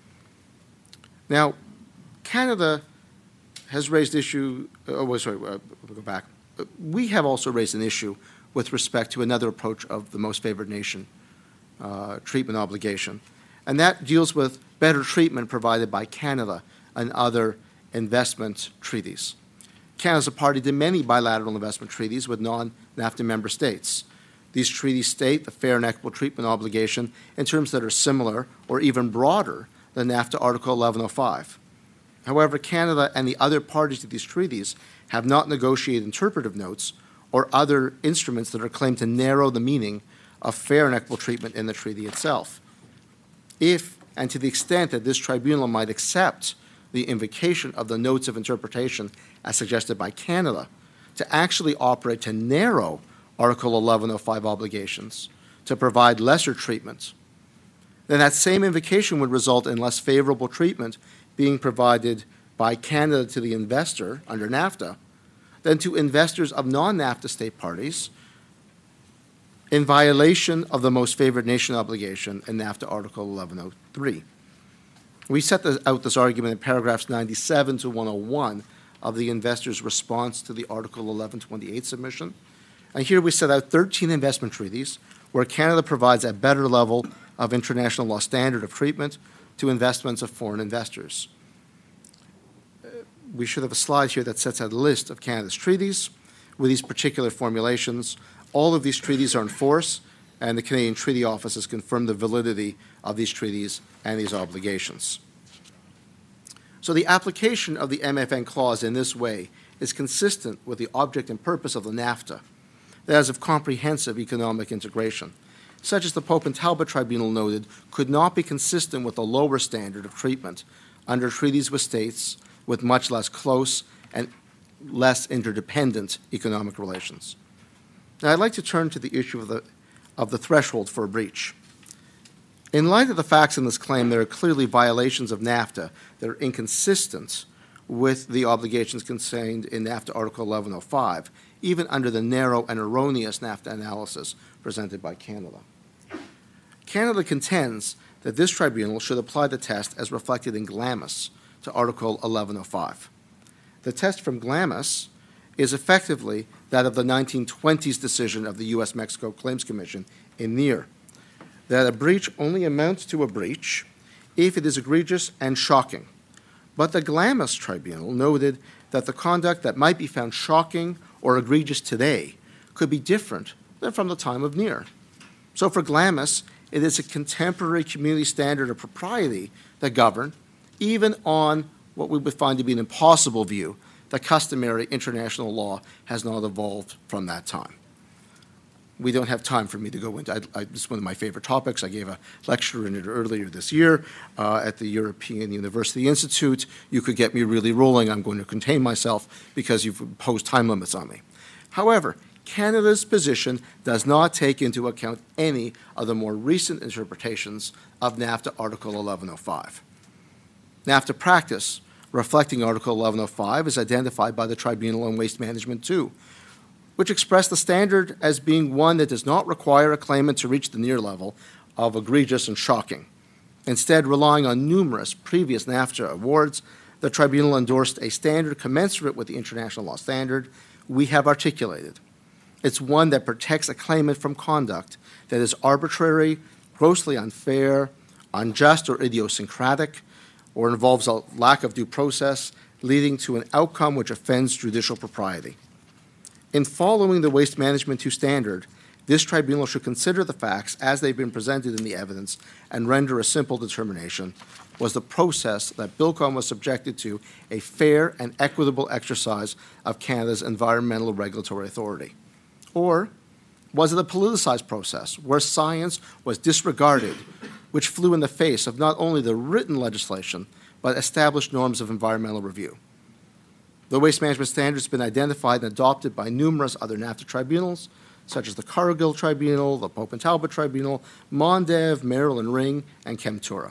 Now, Canada has raised issue, oh, sorry, uh, we'll go back. We have also raised an issue with respect to another approach of the most favored nation uh, treatment obligation, and that deals with better treatment provided by Canada and other investment treaties. Canada is a party to many bilateral investment treaties with non-NAFTA member states. These treaties state the fair and equitable treatment obligation in terms that are similar or even broader than NAFTA Article eleven oh five. However, Canada and the other parties to these treaties have not negotiated interpretive notes or other instruments that are claimed to narrow the meaning of fair and equitable treatment in the treaty itself. If, and to the extent that this tribunal might accept the invocation of the notes of interpretation as suggested by Canada to actually operate to narrow Article eleven oh five obligations to provide lesser treatment, then that same invocation would result in less favorable treatment being provided by Canada to the investor under NAFTA than to investors of non-NAFTA state parties in violation of the most favored nation obligation in NAFTA Article eleven oh three. We set this, out this argument in paragraphs ninety-seven to one oh one of the investors' response to the Article eleven twenty-eight submission. And here we set out thirteen investment treaties where Canada provides a better level of international law standard of treatment to investments of foreign investors. Uh, we should have a slide here that sets out a list of Canada's treaties with these particular formulations. All of these treaties are in force, and the Canadian Treaty Office has confirmed the validity of these treaties and these obligations. So the application of the M F N clause in this way is consistent with the object and purpose of the NAFTA, that is of comprehensive economic integration, such as the Pope and Talbot Tribunal noted, could not be consistent with a lower standard of treatment under treaties with states with much less close and less interdependent economic relations. Now, I'd like to turn to the issue of the, of the threshold for a breach. In light of the facts in this claim, there are clearly violations of NAFTA that are inconsistent with the obligations contained in NAFTA Article eleven oh five, even under the narrow and erroneous NAFTA analysis presented by Canada. Canada contends that this tribunal should apply the test as reflected in Glamis to Article eleven oh five. The test from Glamis is effectively that of the nineteen twenties decision of the U S Mexico Claims Commission in Neer, that a breach only amounts to a breach if it is egregious and shocking. But the Glamis Tribunal noted that the conduct that might be found shocking or egregious today could be different than from the time of Neer. So for Glamis, it is a contemporary community standard of propriety that govern, even on what we would find to be an impossible view, that customary international law has not evolved from that time. We don't have time for me to go into it. This is one of my favorite topics. I gave a lecture in it earlier this year uh, at the European University Institute. You could get me really rolling. I'm going to contain myself because you've imposed time limits on me. However, Canada's position does not take into account any of the more recent interpretations of NAFTA Article eleven oh five. NAFTA practice reflecting Article eleven oh five is identified by the Tribunal on Waste Management two, which expressed the standard as being one that does not require a claimant to reach the Neer level of egregious and shocking. Instead, relying on numerous previous NAFTA awards, the Tribunal endorsed a standard commensurate with the international law standard we have articulated. It's one that protects a claimant from conduct that is arbitrary, grossly unfair, unjust, or idiosyncratic, or involves a lack of due process, leading to an outcome which offends judicial propriety. In following the Waste Management two standard, this tribunal should consider the facts as they've been presented in the evidence and render a simple determination. Was the process that Bilcon was subjected to a fair and equitable exercise of Canada's environmental regulatory authority? Or was it a politicized process where science was disregarded, which flew in the face of not only the written legislation, but established norms of environmental review? The Waste Management Standard has been identified and adopted by numerous other NAFTA tribunals, such as the Cargill Tribunal, the Pope and Talbot Tribunal, Mondev, Merrill and Ring, and Chemtura.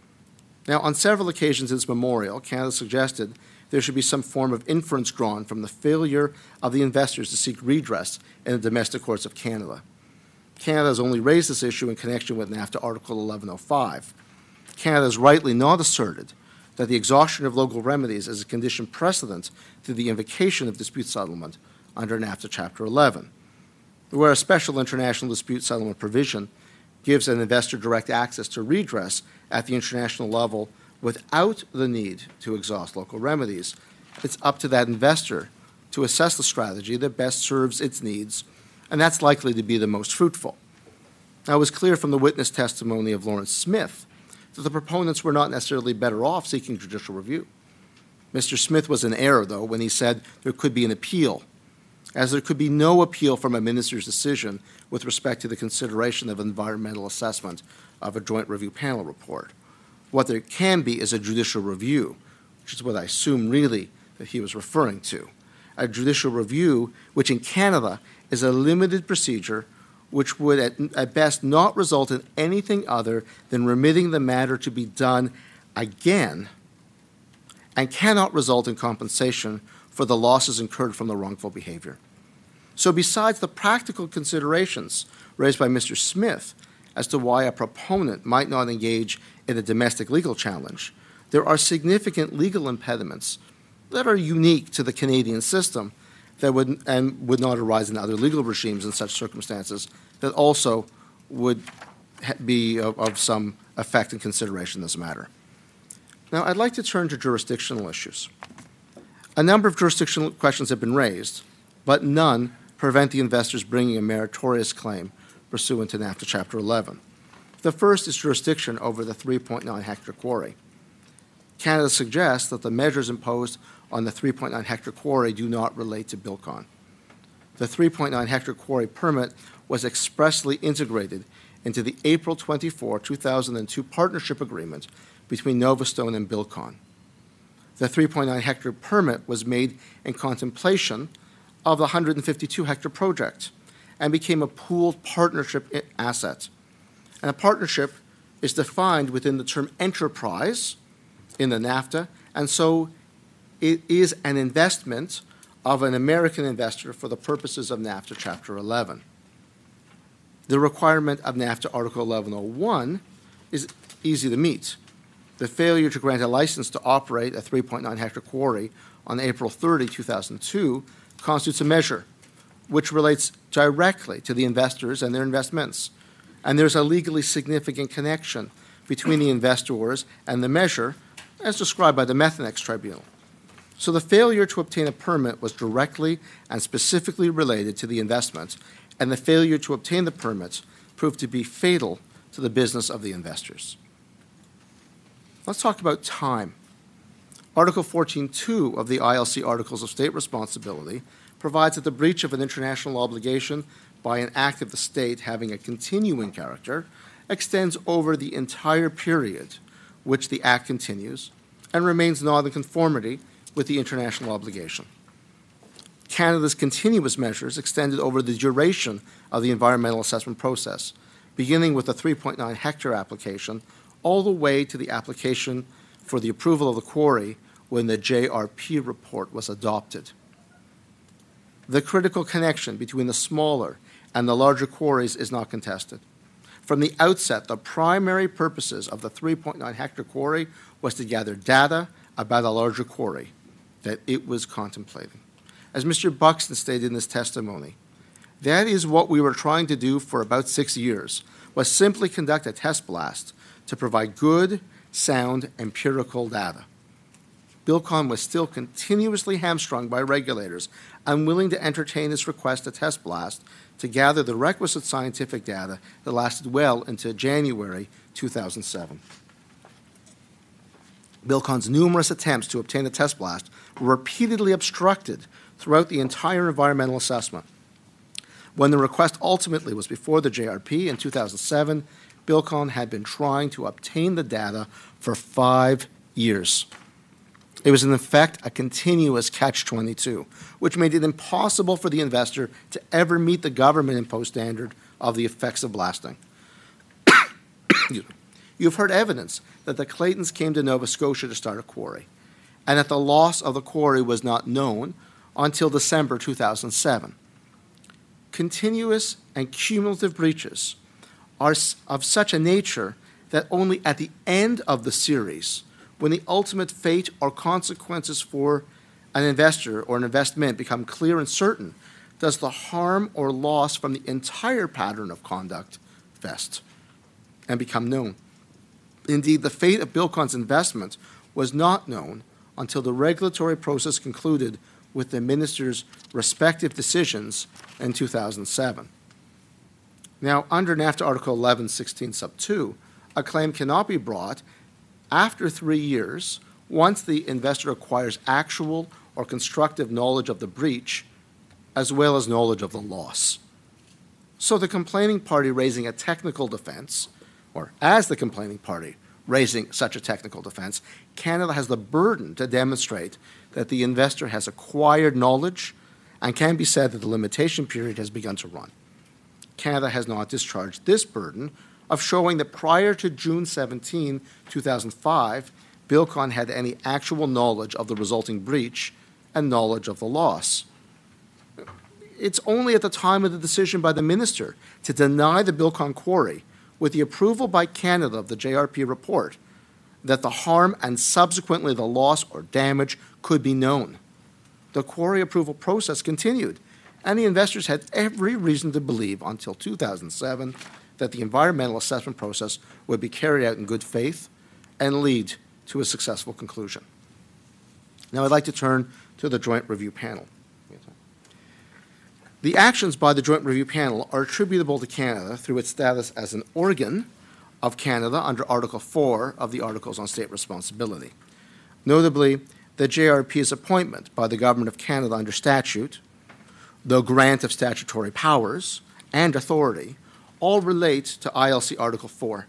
Now, on several occasions in its memorial, Canada suggested there should be some form of inference drawn from the failure of the investors to seek redress in the domestic courts of Canada. Canada has only raised this issue in connection with NAFTA Article eleven oh five. Canada has rightly not asserted that the exhaustion of local remedies is a condition precedent to the invocation of dispute settlement under NAFTA Chapter eleven, where a special international dispute settlement provision gives an investor direct access to redress at the international level without the need to exhaust local remedies. It's up to that investor to assess the strategy that best serves its needs, and that's likely to be the most fruitful. Now, it was clear from the witness testimony of Lawrence Smith that the proponents were not necessarily better off seeking judicial review. Mister Smith was in error, though, when he said there could be an appeal, as there could be no appeal from a minister's decision with respect to the consideration of environmental assessment of a joint review panel report. What there can be is a judicial review, which is what I assume really that he was referring to. A judicial review, which in Canada is a limited procedure which would at, at best not result in anything other than remitting the matter to be done again, and cannot result in compensation for for the losses incurred from the wrongful behavior. So besides the practical considerations raised by Mister Smith as to why a proponent might not engage in a domestic legal challenge, there are significant legal impediments that are unique to the Canadian system that would and would not arise in other legal regimes in such circumstances that also would be of, of some effect and consideration in this matter. Now, I'd like to turn to jurisdictional issues. A number of jurisdictional questions have been raised, but none prevent the investors bringing a meritorious claim pursuant to NAFTA Chapter eleven. The first is jurisdiction over the three point nine hectare quarry. Canada suggests that the measures imposed on the three point nine hectare quarry do not relate to Bilcon. The three point nine hectare quarry permit was expressly integrated into the April twenty-fourth, two thousand two partnership agreement between Novastone and Bilcon. The three point nine hectare permit was made in contemplation of the one hundred fifty-two hectare project and became a pooled partnership asset. And a partnership is defined within the term enterprise in the NAFTA, and so it is an investment of an American investor for the purposes of NAFTA Chapter eleven. The requirement of NAFTA Article eleven oh one is easy to meet. The failure to grant a license to operate a three point nine hectare quarry on April thirtieth, two thousand two constitutes a measure which relates directly to the investors and their investments. And there's a legally significant connection between the investors and the measure as described by the Methanex Tribunal. So the failure to obtain a permit was directly and specifically related to the investment, and the failure to obtain the permits proved to be fatal to the business of the investors. Let's talk about time. Article fourteen point two of the I L C Articles of State Responsibility provides that the breach of an international obligation by an act of the state having a continuing character extends over the entire period which the act continues and remains not in conformity with the international obligation. Canada's continuous measures extended over the duration of the environmental assessment process, beginning with the three point nine hectare application all the way to the application for the approval of the quarry when the J R P report was adopted. The critical connection between the smaller and the larger quarries is not contested. From the outset, the primary purposes of the three point nine hectare quarry was to gather data about a larger quarry that it was contemplating. As Mister Buxton stated in his testimony, that is what we were trying to do for about six years, was simply conduct a test blast to provide good, sound, empirical data. Bilcon was still continuously hamstrung by regulators, unwilling to entertain this request to test blast to gather the requisite scientific data that lasted well into January two thousand seven. Bilcon's numerous attempts to obtain a test blast were repeatedly obstructed throughout the entire environmental assessment. When the request ultimately was before the J R P in two thousand seven, Bilcon had been trying to obtain the data for five years. It was, in effect, a continuous catch twenty-two, which made it impossible for the investor to ever meet the government-imposed standard of the effects of blasting. You've heard evidence that the Claytons came to Nova Scotia to start a quarry, and that the loss of the quarry was not known until December two thousand seven. Continuous and cumulative breaches are of such a nature that only at the end of the series, when the ultimate fate or consequences for an investor or an investment become clear and certain, does the harm or loss from the entire pattern of conduct vest and become known. Indeed, the fate of Bilcon's investment was not known until the regulatory process concluded with the minister's respective decisions in two thousand seven. Now, under NAFTA Article eleven sixteen sub two, a claim cannot be brought after three years once the investor acquires actual or constructive knowledge of the breach as well as knowledge of the loss. So the complaining party raising a technical defense, or as the complaining party raising such a technical defense, Canada has the burden to demonstrate that the investor has acquired knowledge and can be said that the limitation period has begun to run. Canada has not discharged this burden of showing that prior to June seventeenth, two thousand five, Bilcon had any actual knowledge of the resulting breach and knowledge of the loss. It's only at the time of the decision by the minister to deny the Bilcon quarry, with the approval by Canada of the J R P report, that the harm and subsequently the loss or damage could be known. The quarry approval process continued, and the investors had every reason to believe until two thousand seven that the environmental assessment process would be carried out in good faith and lead to a successful conclusion. Now I'd like to turn to the Joint Review Panel. The actions by the Joint Review Panel are attributable to Canada through its status as an organ of Canada under Article four of the Articles on State Responsibility. Notably, the J R P's appointment by the Government of Canada under statute, the grant of statutory powers and authority, all relate to I L C Article four.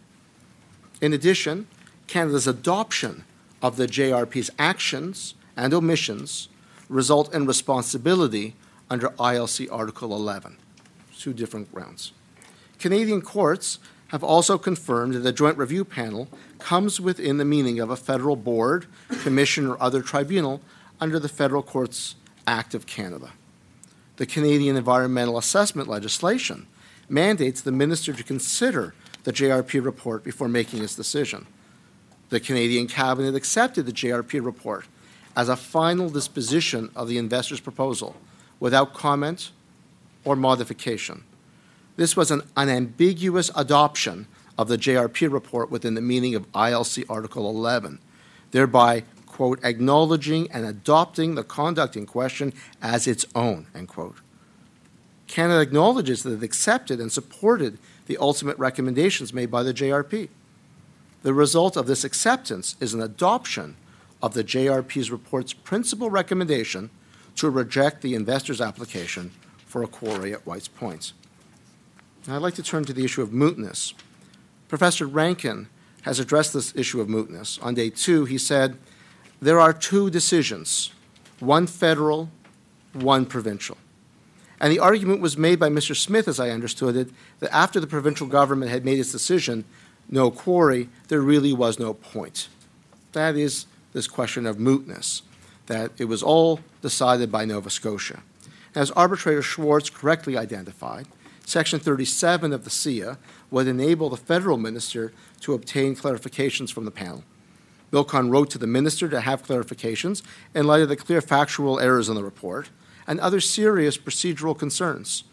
In addition, Canada's adoption of the J R P's actions and omissions result in responsibility under I L C Article eleven, two different grounds. Canadian courts have also confirmed that the Joint Review Panel comes within the meaning of a federal board, commission, or other tribunal under the Federal Courts Act of Canada. The Canadian environmental assessment legislation mandates the minister to consider the J R P report before making its decision. The Canadian Cabinet accepted the J R P report as a final disposition of the investor's proposal without comment or modification. This was an unambiguous adoption of the J R P report within the meaning of I L C Article eleven, thereby, quote, acknowledging and adopting the conduct in question as its own, end quote. Canada acknowledges that it accepted and supported the ultimate recommendations made by the J R P. The result of this acceptance is an adoption of the J R P's report's principal recommendation to reject the investor's application for a quarry at White's Point. Now, I'd like to turn to the issue of mootness. Professor Rankin has addressed this issue of mootness. On day two, he said, there are two decisions, one federal, one provincial. And the argument was made by Mister Smith, as I understood it, that after the provincial government had made its decision, no quarry, there really was no point. That is this question of mootness, that it was all decided by Nova Scotia. As arbitrator Schwartz correctly identified, Section thirty-seven of the S I A would enable the federal minister to obtain clarifications from the panel. Bilcon wrote to the minister to have clarifications in light of the clear factual errors in the report and other serious procedural concerns.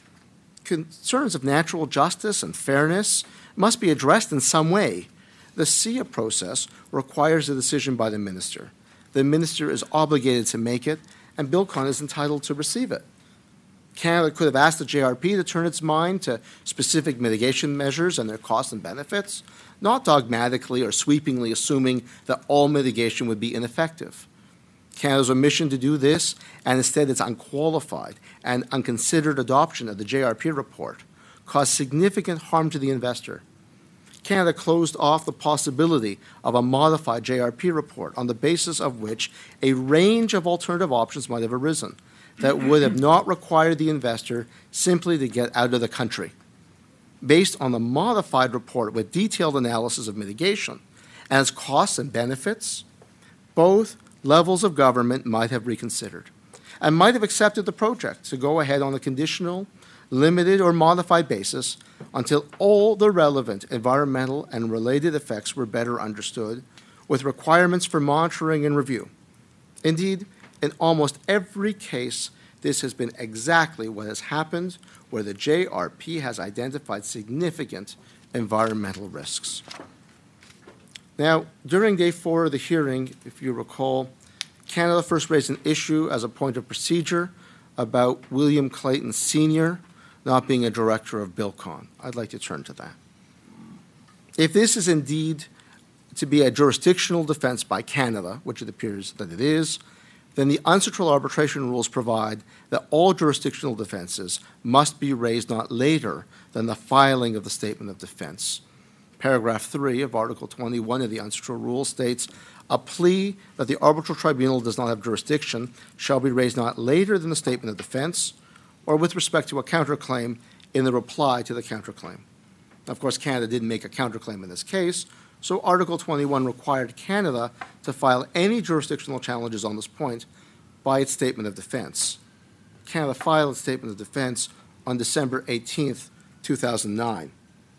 Concerns of natural justice and fairness must be addressed in some way. The S I A process requires a decision by the minister. The minister is obligated to make it, and Bilcon is entitled to receive it. Canada could have asked the J R P to turn its mind to specific mitigation measures and their costs and benefits, not dogmatically or sweepingly assuming that all mitigation would be ineffective. Canada's omission to do this, and instead its unqualified and unconsidered adoption of the J R P report, caused significant harm to the investor. Canada closed off the possibility of a modified J R P report on the basis of which a range of alternative options might have arisen that would have not required the investor simply to get out of the country. Based on the modified report with detailed analysis of mitigation and its costs and benefits, both levels of government might have reconsidered and might have accepted the project to go ahead on a conditional, limited, or modified basis until all the relevant environmental and related effects were better understood, with requirements for monitoring and review. Indeed, in almost every case, this has been exactly what has happened where the J R P has identified significant environmental risks. Now, during day four of the hearing, if you recall, Canada first raised an issue as a point of procedure about William Clayton Senior not being a director of Bilcon. I'd like to turn to that. If this is indeed to be a jurisdictional defense by Canada, which it appears that it is, then the unsectoral arbitration rules provide that all jurisdictional defenses must be raised not later than the filing of the statement of defense. Paragraph three of Article twenty-one of the unsectoral rule states, a plea that the arbitral tribunal does not have jurisdiction shall be raised not later than the statement of defense or with respect to a counterclaim in the reply to the counterclaim. Of course, Canada didn't make a counterclaim in this case, so Article twenty-one required Canada to file any jurisdictional challenges on this point by its statement of defense. Canada filed its statement of defense on December eighteenth, two thousand nine.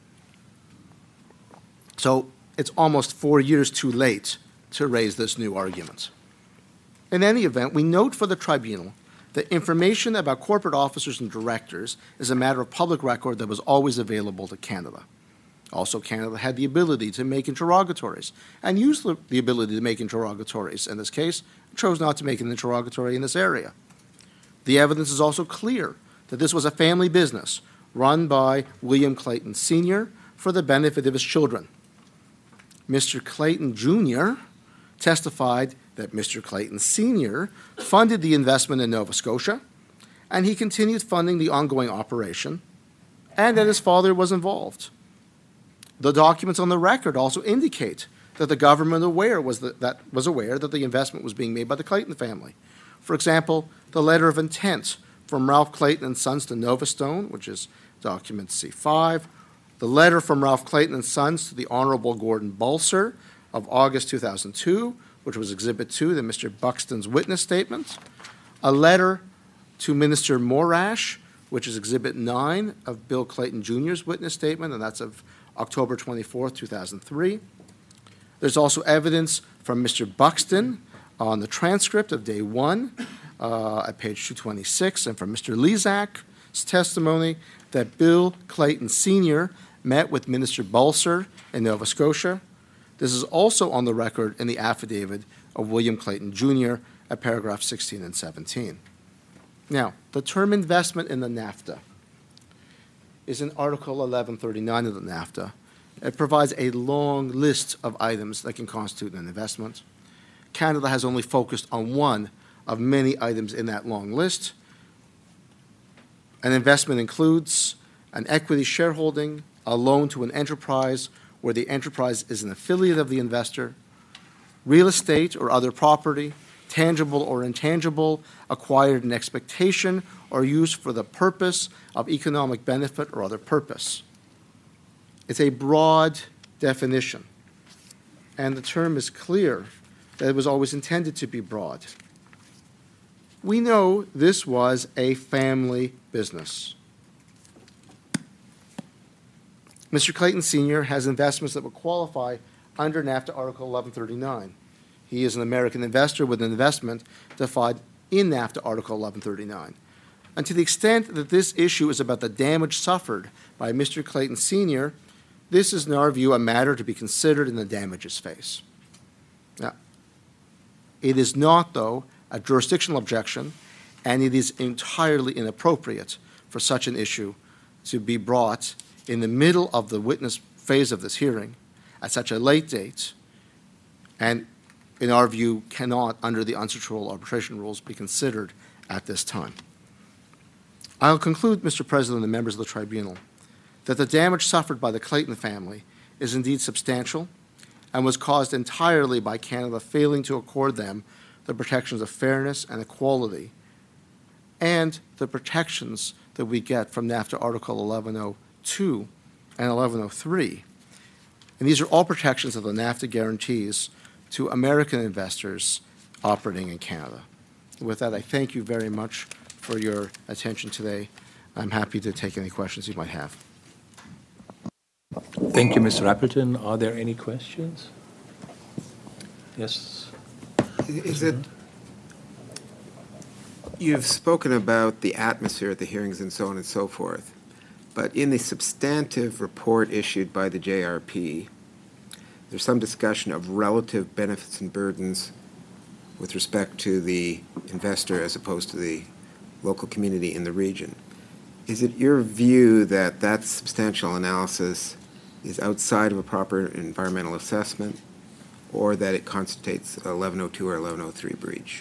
So it's almost four years too late to raise this new argument. In any event, we note for the tribunal that information about corporate officers and directors is a matter of public record that was always available to Canada. Also, Canada had the ability to make interrogatories and used the, the ability to make interrogatories. In this case, chose not to make an interrogatory in this area. The evidence is also clear that this was a family business run by William Clayton Senior for the benefit of his children. Mister Clayton Junior testified that Mister Clayton Senior funded the investment in Nova Scotia, and he continued funding the ongoing operation, and that his father was involved. The documents on the record also indicate that the government aware was the, that was aware that the investment was being made by the Clayton family. For example, the letter of intent from Ralph Clayton and Sons to Novastone, which is document C five, the letter from Ralph Clayton and Sons to the Honorable Gordon Balser of August two thousand two, which was Exhibit two, the Mister Buxton's witness statement, a letter to Minister Morash, which is Exhibit nine of Bill Clayton Junior's witness statement, and that's of October twenty-fourth, two thousand three. There's also evidence from Mister Buxton on the transcript of day one uh, at page two twenty-six, and from Mister Lezak's testimony that Bill Clayton Senior met with Minister Balser in Nova Scotia. This is also on the record in the affidavit of William Clayton Junior at paragraph sixteen and seventeen. Now, the term investment in the NAFTA is in Article eleven thirty-nine of the NAFTA. It provides a long list of items that can constitute an investment. Canada has only focused on one of many items in that long list. An investment includes an equity shareholding, a loan to an enterprise where the enterprise is an affiliate of the investor, real estate or other property, tangible or intangible, acquired in expectation or used for the purpose of economic benefit or other purpose. It's a broad definition, and the term is clear that it was always intended to be broad. We know this was a family business. Mister Clayton Senior has investments that would qualify under NAFTA Article eleven thirty-nine. He is an American investor with an investment defined in NAFTA Article eleven thirty-nine. And to the extent that this issue is about the damage suffered by Mister Clayton Senior, this is, in our view, a matter to be considered in the damages phase. Now, it is not, though, a jurisdictional objection, and it is entirely inappropriate for such an issue to be brought in the middle of the witness phase of this hearing at such a late date, and in our view, cannot, under the unsuitable arbitration rules, be considered at this time. I'll conclude, Mister President and members of the tribunal, that the damage suffered by the Clayton family is indeed substantial and was caused entirely by Canada failing to accord them the protections of fairness and equality and the protections that we get from NAFTA Article eleven oh two and eleven oh three. And these are all protections that the NAFTA guarantees to American investors operating in Canada. With that, I thank you very much for your attention today. I'm happy to take any questions you might have. Thank you, Mister Appleton. Are there any questions? Yes. Is it, you've spoken about the atmosphere at the hearings and so on and so forth, but in the substantive report issued by the J R P, there's some discussion of relative benefits and burdens with respect to the investor as opposed to the local community in the region. Is it your view that that substantial analysis is outside of a proper environmental assessment, or that it constitutes eleven oh two or eleven oh three breach?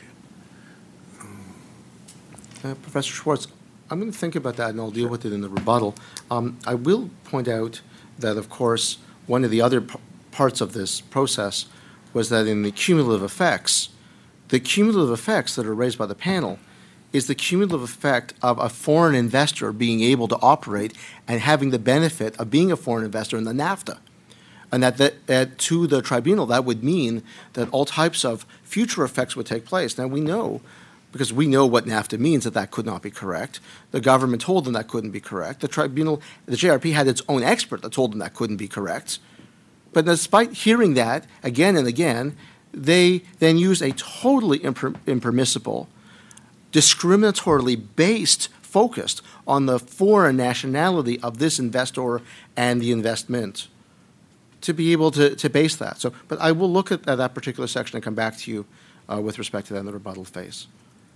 Uh, Professor Schwartz, I'm going to think about that and I'll deal with it in the rebuttal. Um, I will point out that, of course, one of the other p- parts of this process was that in the cumulative effects, the cumulative effects that are raised by the panel is the cumulative effect of a foreign investor being able to operate and having the benefit of being a foreign investor in the NAFTA. And that, that, that to the tribunal, that would mean that all types of future effects would take place. Now, we know, because we know what NAFTA means, that that could not be correct. The government told them that couldn't be correct. The tribunal, the J R P had its own expert that told them that couldn't be correct. But despite hearing that again and again, they then used a totally imper impermissible, discriminatorily based, focused on the foreign nationality of this investor and the investment to be able to, to base that. So, but I will look at, at that particular section and come back to you uh, with respect to that in the rebuttal phase.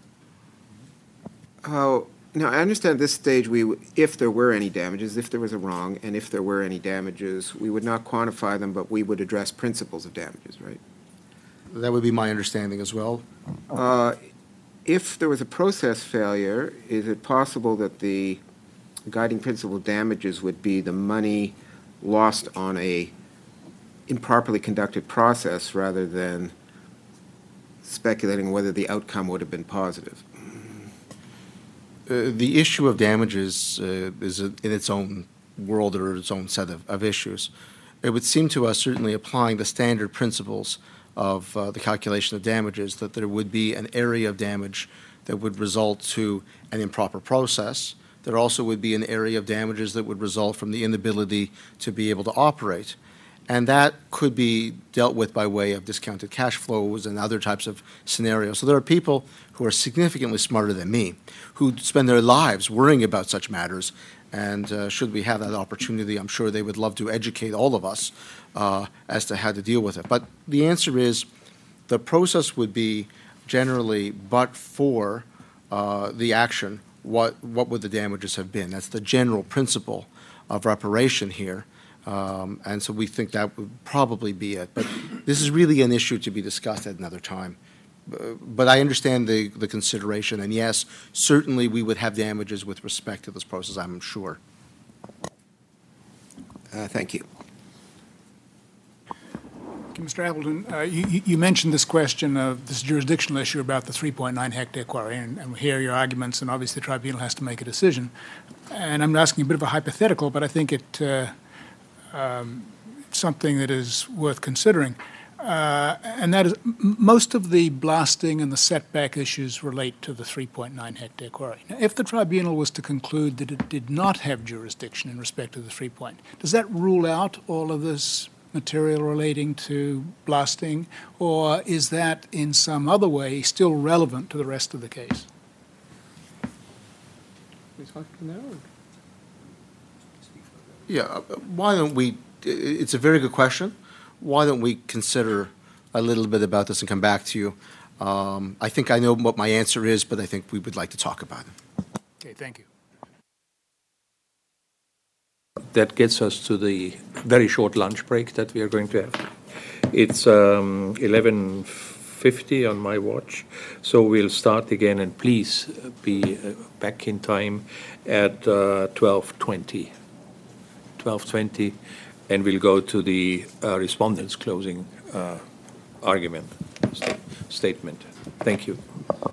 Oh, now, I understand at this stage, we, w- if there were any damages, if there was a wrong, and if there were any damages, we would not quantify them, but we would address principles of damages, right? That would be my understanding as well. Uh, If there was a process failure, is it possible that the guiding principle of damages would be the money lost on a improperly conducted process rather than speculating whether the outcome would have been positive? Uh, the issue of damages uh, is a, in its own world or its own set of, of issues. It would seem to us, certainly applying the standard principles of uh, the calculation of damages, that there would be an area of damage that would result to an improper process. There also would be an area of damages that would result from the inability to be able to operate. And that could be dealt with by way of discounted cash flows and other types of scenarios. So there are people who are significantly smarter than me who spend their lives worrying about such matters. And uh, should we have that opportunity, I'm sure they would love to educate all of us uh, as to how to deal with it. But the answer is the process would be generally, but for uh, the action, what, what would the damages have been? That's the general principle of reparation here. Um, and so we think that would probably be it. But this is really an issue to be discussed at another time. Uh, but I understand the, the consideration, and yes, certainly we would have damages with respect to this process, I'm sure. Uh, Thank you. Okay, Mister Appleton, uh, you, you- you mentioned this question of this jurisdictional issue about the three point nine hectare quarry, and, and we hear your arguments, and obviously the tribunal has to make a decision. And I'm asking a bit of a hypothetical, but I think it uh, um, something that is worth considering. Uh, and that is, m- most of the blasting and the setback issues relate to the three point nine hectare quarry. Now, if the tribunal was to conclude that it did not have jurisdiction in respect to the three point, does that rule out all of this material relating to blasting, or is that in some other way still relevant to the rest of the case? Yeah, uh, why don't we, i- it's a very good question. Why don't we consider a little bit about this and come back to you? Um, I think I know what my answer is, but I think we would like to talk about it. Okay, thank you. That gets us to the very short lunch break that we are going to have. It's um, eleven fifty on my watch, so we'll start again, and please be uh, back in time at uh, twelve twenty. twelve twenty, and we'll go to the uh, respondent's closing uh, argument sta- statement. Thank you.